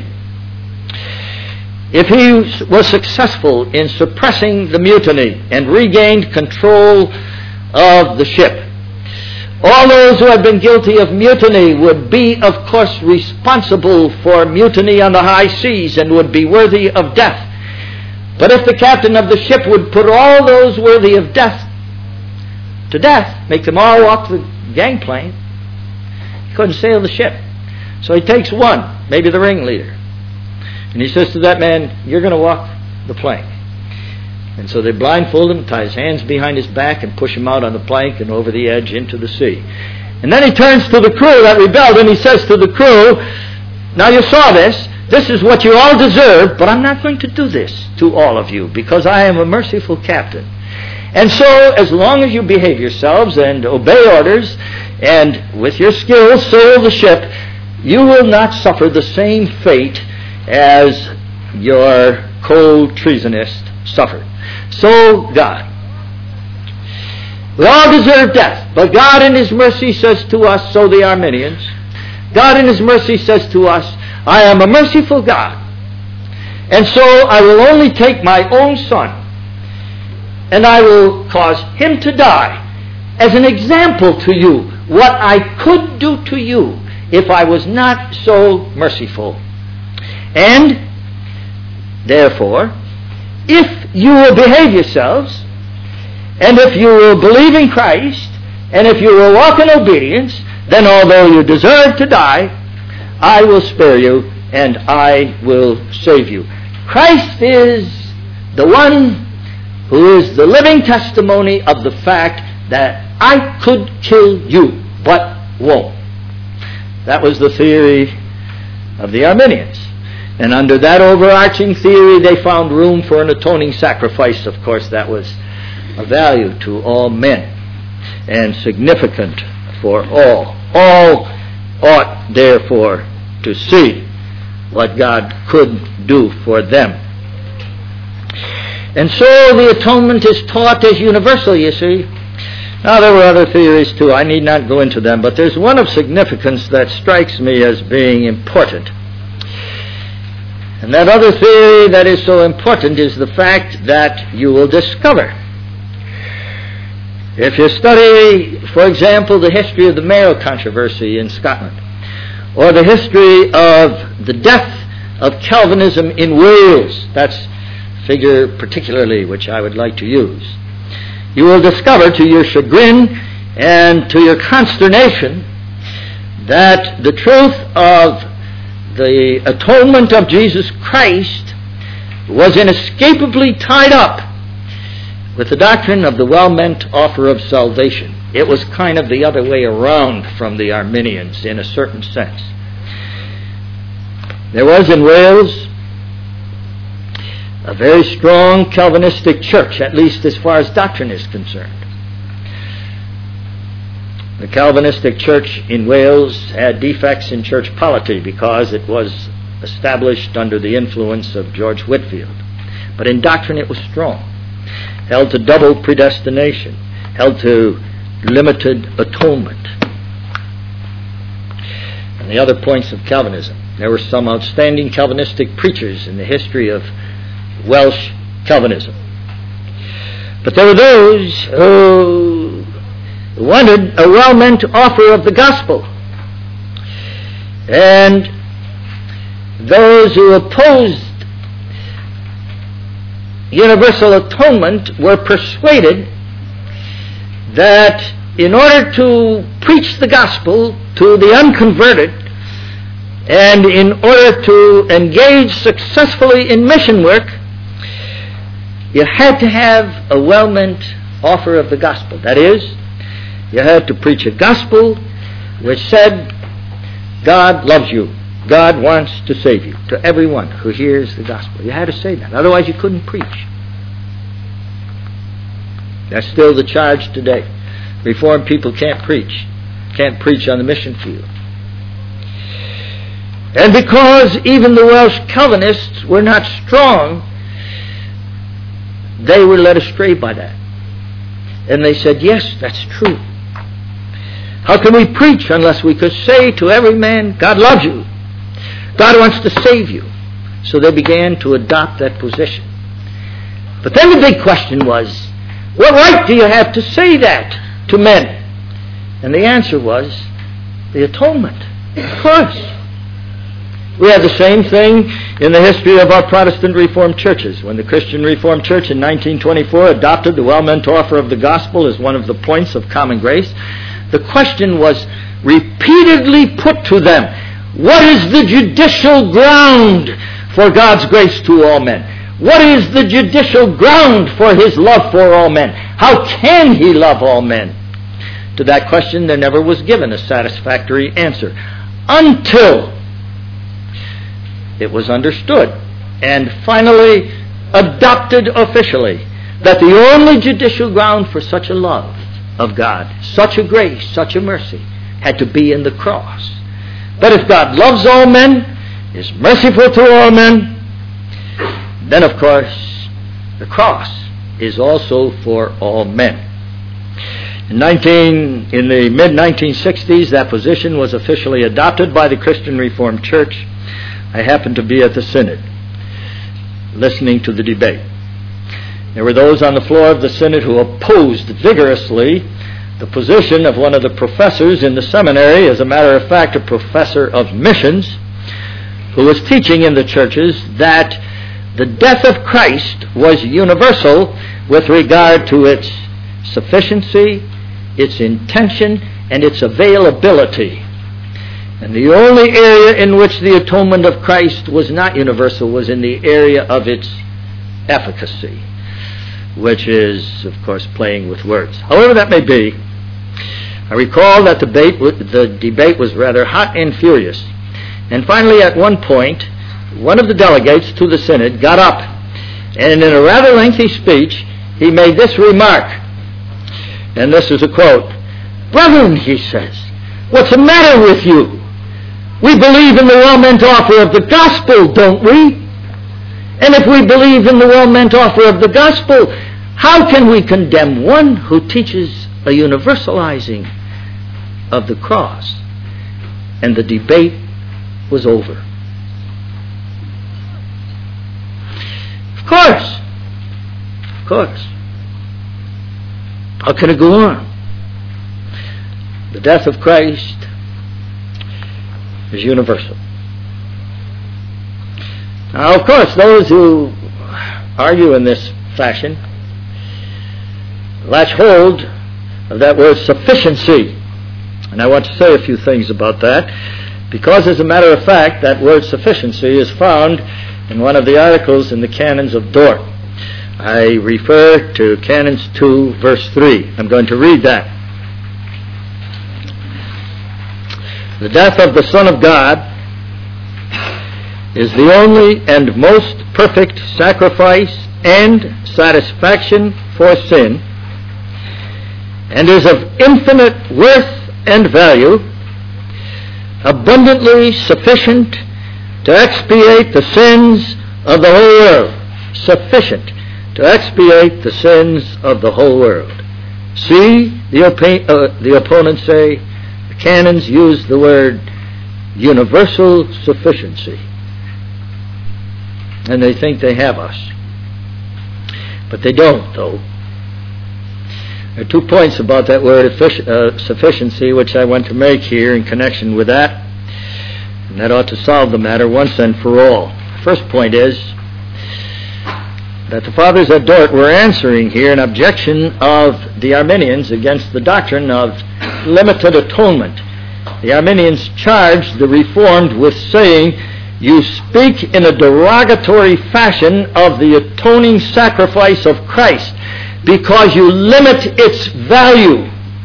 If he was successful in suppressing the mutiny and regained control of the ship, all those who had been guilty of mutiny would be, of course, responsible for mutiny on the high seas and would be worthy of death. But if the captain of the ship would put all those worthy of death to death, make them all walk the gangplank, he couldn't sail the ship. So he takes one, maybe the ringleader, and he says to that man, "You're going to walk the plank." And so they blindfold him, tie his hands behind his back, and push him out on the plank and over the edge into the sea. And then he turns to the crew that rebelled, and he says to the crew, "Now you saw this. This is what you all deserve, but I'm not going to do this to all of you, because I am a merciful captain. And so, as long as you behave yourselves and obey orders, and with your skill sail the ship, you will not suffer the same fate as your co-treasonist suffered." So God. We all deserve death, but God in His mercy says to us, so the Arminians, God in His mercy says to us, "I am a merciful God, and so I will only take my own Son, and I will cause Him to die as an example to you, what I could do to you if I was not so merciful. And therefore, if you will behave yourselves, and if you will believe in Christ, and if you will walk in obedience, then although you deserve to die, I will spare you, and I will save you." Christ is the one who is the living testimony of the fact that I could kill you, but won't. That was the theory of the Arminians. And under that overarching theory, they found room for an atoning sacrifice. Of course, that was of value to all men and significant for all. All ought, therefore, to see what God could do for them. And so the atonement is taught as universal, you see. Now, there were other theories too. I need not go into them, but there's one of significance that strikes me as being important. And that other theory that is so important is the fact that you will discover, if you study, for example, the history of the Mayo controversy in Scotland, or the history of the death of Calvinism in Wales, that's figure particularly which I would like to use, you will discover to your chagrin and to your consternation that the truth of the atonement of Jesus Christ was inescapably tied up with the doctrine of the well-meant offer of salvation. It was kind of the other way around from the Arminians in a certain sense. There was in Wales a very strong Calvinistic church, at least as far as doctrine is concerned. The Calvinistic church in Wales had defects in church polity because it was established under the influence of George Whitefield. But in doctrine it was strong, held to double predestination, held to limited atonement, and the other points of Calvinism. There were some outstanding Calvinistic preachers in the history of Welsh Calvinism. But there were those who wanted a well-meant offer of the gospel, and those who opposed universal atonement were persuaded that in order to preach the gospel to the unconverted and in order to engage successfully in mission work, you had to have a well-meant offer of the gospel. That is, you had to preach a gospel which said, God loves you. God wants to save you, to everyone who hears the gospel. You had to say that. Otherwise you couldn't preach. That's still the charge today. Reformed people can't preach on the mission field. And because even the Welsh Calvinists were not strong, they were led astray by that. And they said, yes, that's true. How can we preach unless we could say to every man, God loves you. God wants to save you. So they began to adopt that position. But then the big question was, what right do you have to say that to men? And the answer was, the atonement. Of course. We had the same thing in the history of our Protestant Reformed churches. When the Christian Reformed Church in 1924 adopted the well-meant offer of the gospel as one of the points of common grace, the question was repeatedly put to them, what is the judicial ground for God's grace to all men? What is the judicial ground for His love for all men? How can He love all men? To that question there never was given a satisfactory answer until it was understood and finally adopted officially that the only judicial ground for such a love of God, such a grace, such a mercy, had to be in the cross. That if God loves all men, is merciful to all men, then of course the cross is also for all men. In the mid-1960s, that position was officially adopted by the Christian Reformed Church. I happened to be at the synod, listening to the debate. There were those on the floor of the synod who opposed vigorously the position of one of the professors in the seminary, as a matter of fact, a professor of missions, who was teaching in the churches that the death of Christ was universal with regard to its sufficiency, its intention, and its availability. And the only area in which the atonement of Christ was not universal was in the area of its efficacy, which is, of course, playing with words. However that may be, I recall that the debate was rather hot and furious. And finally, at one point, one of the delegates to the synod got up, and in a rather lengthy speech, he made this remark. And this is a quote. "Brethren," he says, "what's the matter with you? We believe in the well-meant offer of the gospel, don't we? And if we believe in the well-meant offer of the gospel, how can we condemn one who teaches a universalizing of the cross?" And the debate was over. Of course. How can it go on? The death of Christ is universal. Now, of course, those who argue in this fashion latch hold of that word sufficiency. And I want to say a few things about that, because as a matter of fact, that word sufficiency is found in one of the articles in the Canons of Dort. I refer to Canons 2, verse 3. I'm going to read that. The death of the Son of God is the only and most perfect sacrifice and satisfaction for sin, and is of infinite worth and value, abundantly sufficient to expiate the sins of the whole world. Sufficient to expiate the sins of the whole world. See, the opponents say, the canons use the word universal sufficiency. And they think they have us. But they don't, though. There are 2 points about that word sufficiency which I want to make here in connection with that. And that ought to solve the matter once and for all. The first point is that the fathers at Dort were answering here an objection of the Arminians against the doctrine of limited atonement. The Arminians charged the Reformed with saying, you speak in a derogatory fashion of the atoning sacrifice of Christ because you limit its value.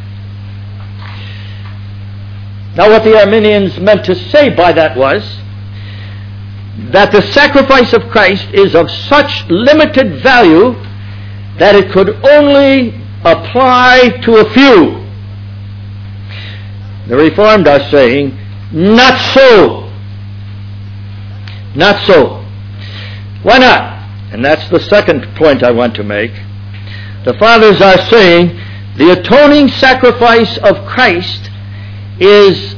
Now what the Arminians meant to say by that was that the sacrifice of Christ is of such limited value that it could only apply to a few. The Reformed are saying, not so. Not so. Why not? And that's the second point I want to make. The fathers are saying the atoning sacrifice of Christ is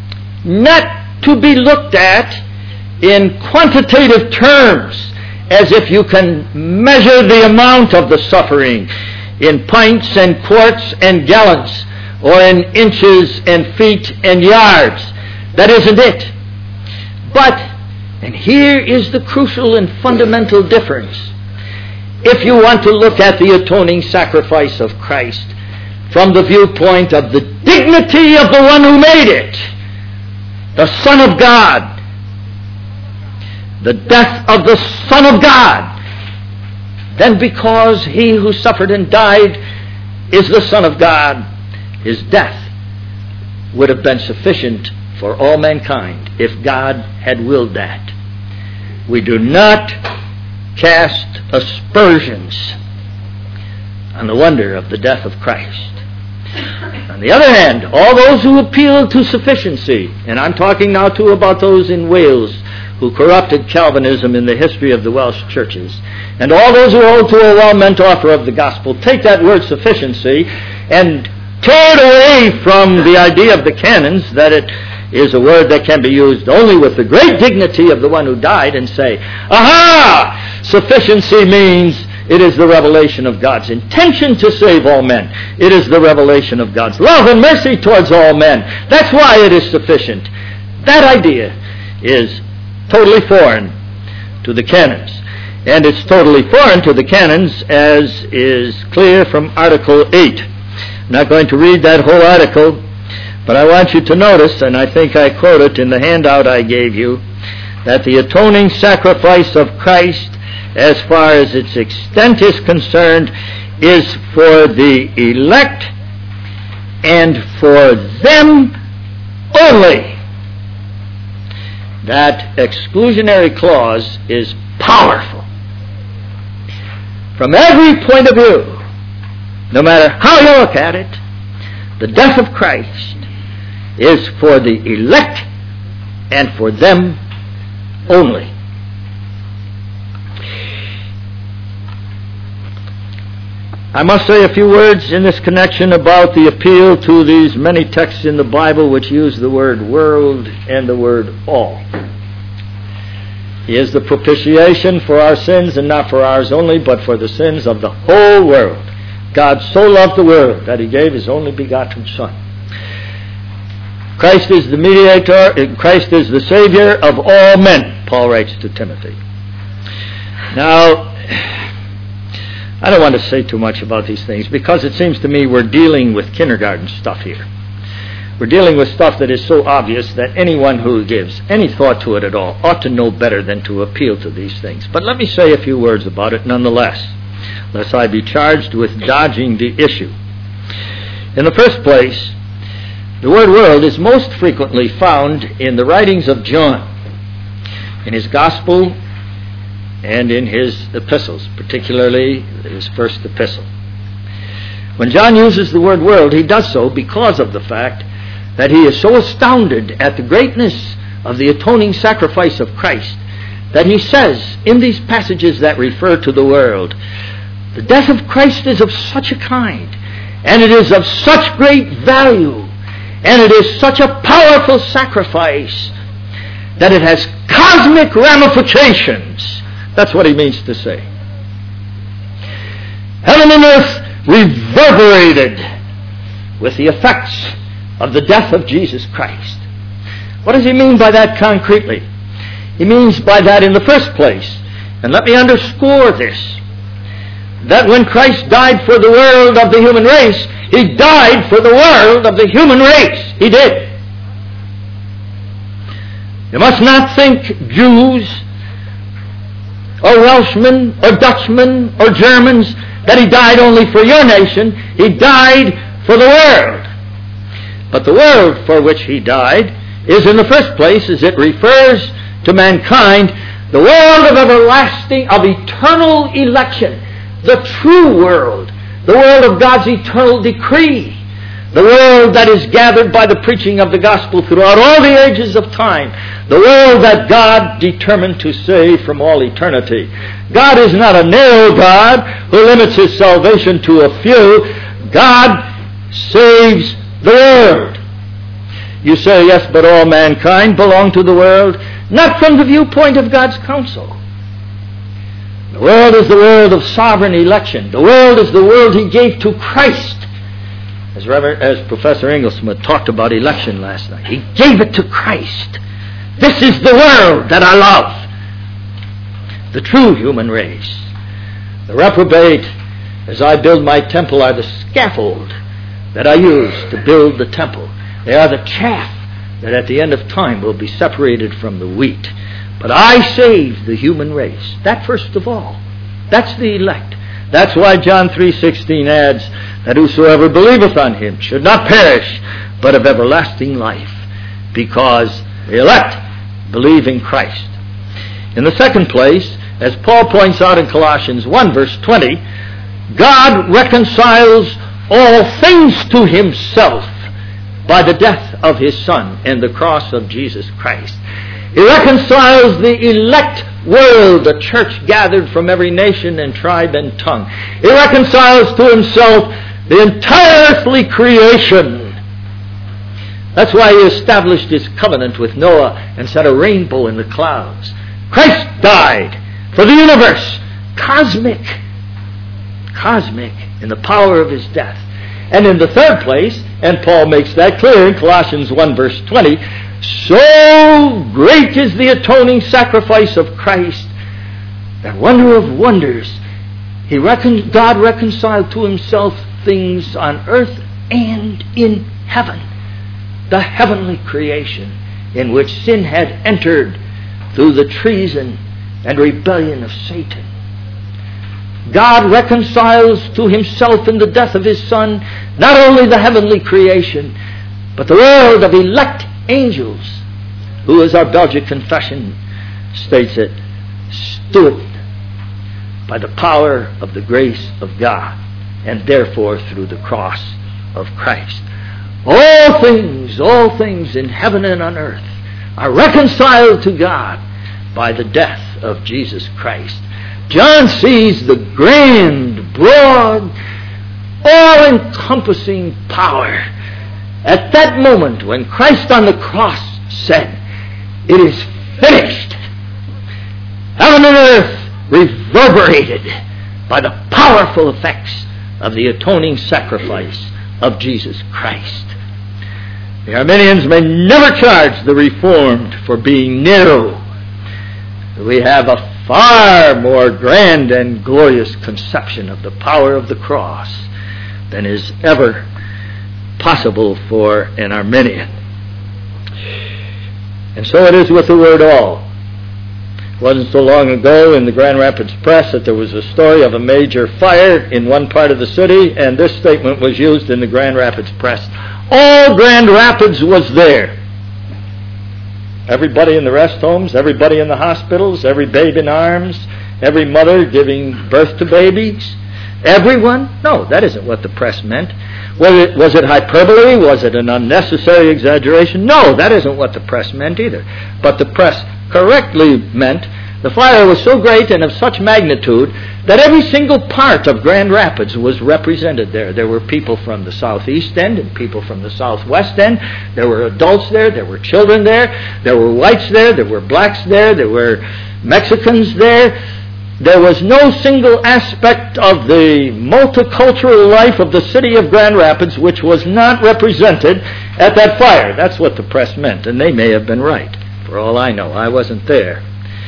not to be looked at in quantitative terms, as if you can measure the amount of the suffering in pints and quarts and gallons, or in inches and feet and yards. That isn't it. But, and here is the crucial and fundamental difference, if you want to look at the atoning sacrifice of Christ from the viewpoint of the dignity of the one who made it, the Son of God, the death of the Son of God, then because he who suffered and died is the Son of God, his death would have been sufficient for all mankind if God had willed that. We do not cast aspersions on the wonder of the death of Christ. On the other hand, all those who appeal to sufficiency, and I'm talking now too about those in Wales who corrupted Calvinism in the history of the Welsh churches, and all those who hold to a well-meant offer of the gospel, take that word sufficiency and tear it away from the idea of the canons that it is a word that can be used only with the great dignity of the one who died, and say, aha! Sufficiency means it is the revelation of God's intention to save all men. It is the revelation of God's love and mercy towards all men. That's why it is sufficient. That idea is totally foreign to the canons. And it's totally foreign to the canons, as is clear from Article 8. I'm not going to read that whole article, but I want you to notice, and I think I quote it in the handout I gave you, that the atoning sacrifice of Christ, as far as its extent is concerned, is for the elect and for them only. That exclusionary clause is powerful. From every point of view, no matter how you look at it, the death of Christ is for the elect and for them only. I must say a few words in this connection about the appeal to these many texts in the Bible which use the word world and the word all. He is the propitiation for our sins, and not for ours only, but for the sins of the whole world. God so loved the world that he gave his only begotten Son. Christ is the mediator, Christ is the Savior of all men, Paul writes to Timothy. Now, I don't want to say too much about these things, because it seems to me we're dealing with kindergarten stuff here. We're dealing with stuff that is so obvious that anyone who gives any thought to it at all ought to know better than to appeal to these things. But let me say a few words about it nonetheless. lest I be charged with dodging the issue. In the first place, the word world is most frequently found in the writings of John, in his gospel and in his epistles, particularly his first epistle. When John uses the word world, he does so because of the fact that he is so astounded at the greatness of the atoning sacrifice of Christ that he says in these passages that refer to the world, the death of Christ is of such a kind, and it is of such great value, and it is such a powerful sacrifice that it has cosmic ramifications. That's what he means to say. Heaven and earth reverberated with the effects of the death of Jesus Christ. What does he mean by that concretely? He means by that, in the first place, and let me underscore this, that when Christ died for the world of the human race, he died for the world of the human race. He did. You must not think Jews or Welshmen or Dutchmen or Germans that he died only for your nation. He died for the world. But the world for which he died is, in the first place, as it refers to mankind, the world of everlasting, of eternal election, the true world, the world of God's eternal decree, the world that is gathered by the preaching of the gospel throughout all the ages of time, the world that God determined to save from all eternity. God is not a narrow God who limits his salvation to a few. God saves the world. You say, yes, but all mankind belong to the world. Not from the viewpoint of God's counsel. The world is the world of sovereign election. The world is the world he gave to Christ. As Professor Inglesmith talked about election last night. He gave it to Christ. This is the world that I love. The true human race. The reprobate, as I build my temple, are the scaffold that I use to build the temple. They are the chaff that at the end of time will be separated from the wheat. But I save the human race. That first of all. That's the elect. That's why John 3:16 adds that whosoever believeth on him should not perish, but have everlasting life. Because the elect believe in Christ. In the second place, as Paul points out in Colossians 1 verse 20, God reconciles all things to himself by the death of his Son and the cross of Jesus Christ. He reconciles the elect world, the church gathered from every nation and tribe and tongue. He reconciles to himself the entire earthly creation. That's why he established his covenant with Noah and set a rainbow in the clouds. Christ died for the universe, cosmic in the power of his death. And in the third place, and Paul makes that clear in Colossians 1 verse 20, so great is the atoning sacrifice of Christ that, wonder of wonders, God reconciled to himself things on earth and in heaven, the heavenly creation in which sin had entered through the treason and rebellion of Satan. God reconciles to himself in the death of his Son not only the heavenly creation, but the world of elect angels, who, as our Belgic confession states it, stood by the power of the grace of God, and therefore through the cross of Christ. All things in heaven and on earth are reconciled to God by the death of Jesus Christ. John sees the grand, broad, all-encompassing power at that moment when Christ on the cross said, "It is finished." Heaven and earth reverberated by the powerful effects of the atoning sacrifice of Jesus Christ. The Arminians may never charge the Reformed for being narrow. We have a far more grand and glorious conception of the power of the cross than is ever possible for an Arminian. And so it is with the word all. It wasn't so long ago in the Grand Rapids Press that there was a story of a major fire in one part of the city, and this statement was used in the Grand Rapids Press. All Grand Rapids was there. Everybody in the rest homes, everybody in the hospitals, every babe in arms, every mother giving birth to babies. Everyone? No, that isn't what the press meant. Was it hyperbole? Was it an unnecessary exaggeration? No, that isn't what the press meant either. But the press correctly meant the fire was so great and of such magnitude that every single part of Grand Rapids was represented there. There were people from the southeast end and people from the southwest end. There were adults there. There were children there. There were whites there. There were blacks there. There were Mexicans there. There was no single aspect of the multicultural life of the city of Grand Rapids which was not represented at that fire. That's what the press meant, and they may have been right. For all I know, I wasn't there.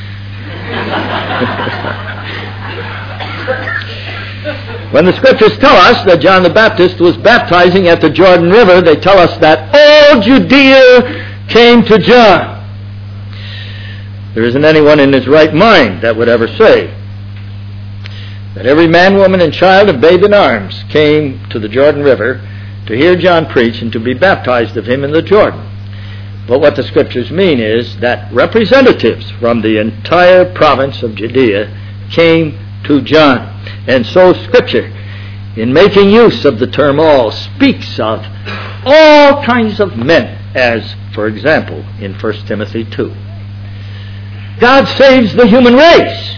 When the Scriptures tell us that John the Baptist was baptizing at the Jordan River, they tell us that all Judea came to John. There isn't anyone in his right mind that would ever say that every man, woman, and child and babe in arms came to the Jordan River to hear John preach and to be baptized of him in the Jordan. But what the Scriptures mean is that representatives from the entire province of Judea came to John. And so Scripture, in making use of the term all, speaks of all kinds of men, as, for example, in 1 Timothy 2. God saves the human race.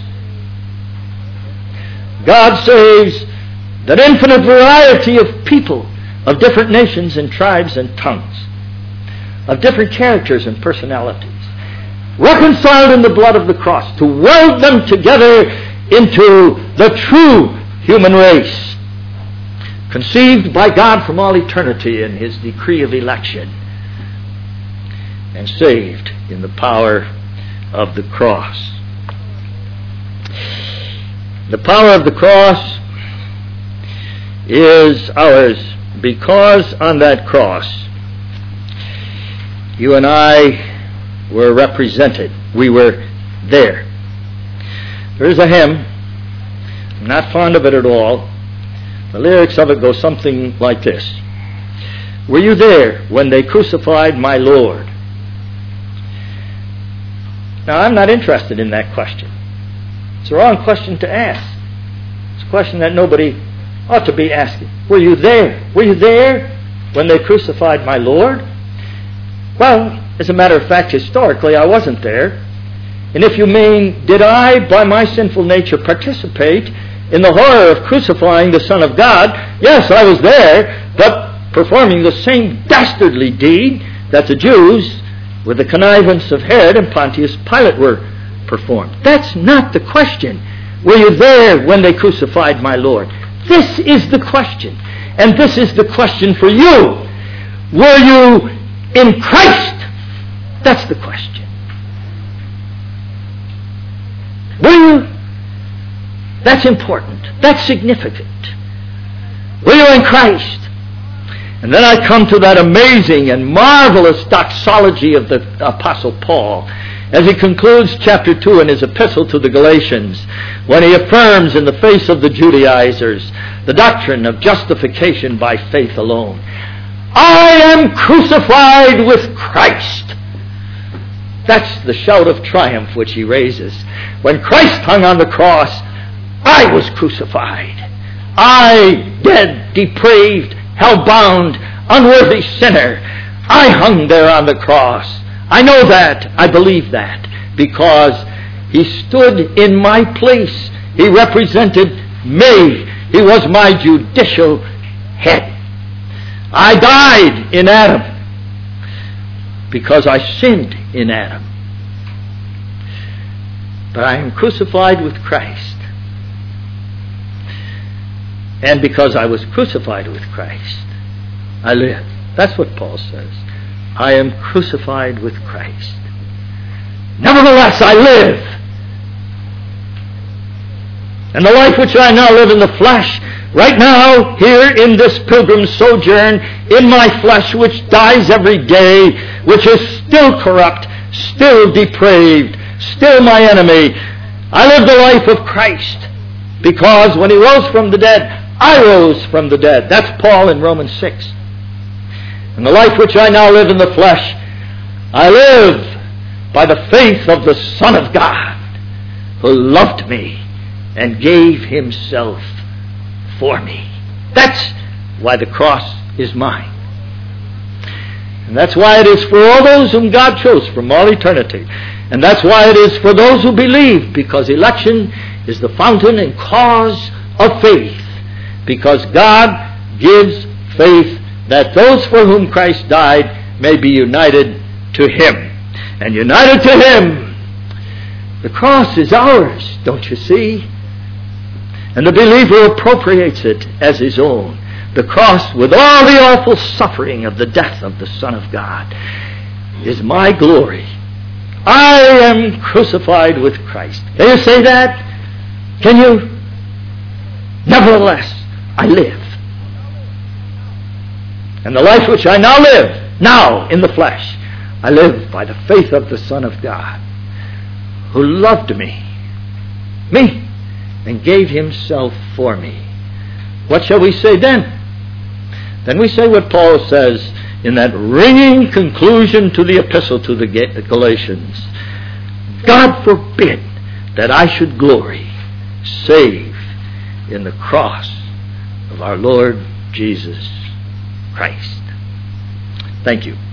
God saves that infinite variety of people of different nations and tribes and tongues, of different characters and personalities, reconciled in the blood of the cross to weld them together into the true human race, conceived by God from all eternity in His decree of election, and saved in the power of the cross. The power of the cross is ours because on that cross you and I were represented. We were there. There is a hymn. I'm not fond of it at all. The lyrics of it go something like this. Were you there when they crucified my Lord? Now, I'm not interested in that question. It's the wrong question to ask. It's a question that nobody ought to be asking. Were you there? Were you there when they crucified my Lord? Well, as a matter of fact, historically, I wasn't there. And if you mean, did I, by my sinful nature, participate in the horror of crucifying the Son of God? Yes, I was there, but performing the same dastardly deed that the Jews, with the connivance of Herod and Pontius Pilate, were performed. That's not the question. Were you there when they crucified my Lord? This is the question. And this is the question for you. Were you in Christ? That's the question. Were you? That's important. That's significant. Were you in Christ? And then I come to that amazing and marvelous doxology of the Apostle Paul as he concludes chapter 2 in his epistle to the Galatians, when he affirms in the face of the Judaizers the doctrine of justification by faith alone. I am crucified with Christ. That's the shout of triumph which he raises. When Christ hung on the cross, I was crucified. I, dead, depraved, hell-bound, unworthy sinner, I hung there on the cross. I know that. I believe that. Because he stood in my place. He represented me. He was my judicial head. I died in Adam because I sinned in Adam. But I am crucified with Christ. And because I was crucified with Christ, I live. That's what Paul says. I am crucified with Christ. Nevertheless, I live. And the life which I now live in the flesh, right now, here in this pilgrim sojourn, in my flesh, which dies every day, which is still corrupt, still depraved, still my enemy. I live the life of Christ, because when he rose from the dead, I rose from the dead. That's Paul in Romans 6. And the life which I now live in the flesh, I live by the faith of the Son of God, who loved me and gave himself for me. That's why the cross is mine. And that's why it is for all those whom God chose from all eternity. And that's why it is for those who believe, because election is the fountain and cause of faith. Because God gives faith that those for whom Christ died may be united to him. And united to him, the cross is ours, don't you see? And the believer appropriates it as his own. The cross, with all the awful suffering of the death of the Son of God, is my glory. I am crucified with Christ. Can you say that? Can you? Nevertheless, I live. And the life which I now live, now in the flesh, I live by the faith of the Son of God, who loved me, and gave himself for me. What shall we say then? Then we say what Paul says in that ringing conclusion to the epistle to the Galatians. God forbid that I should glory save in the cross of our Lord Jesus Christ. Thank you.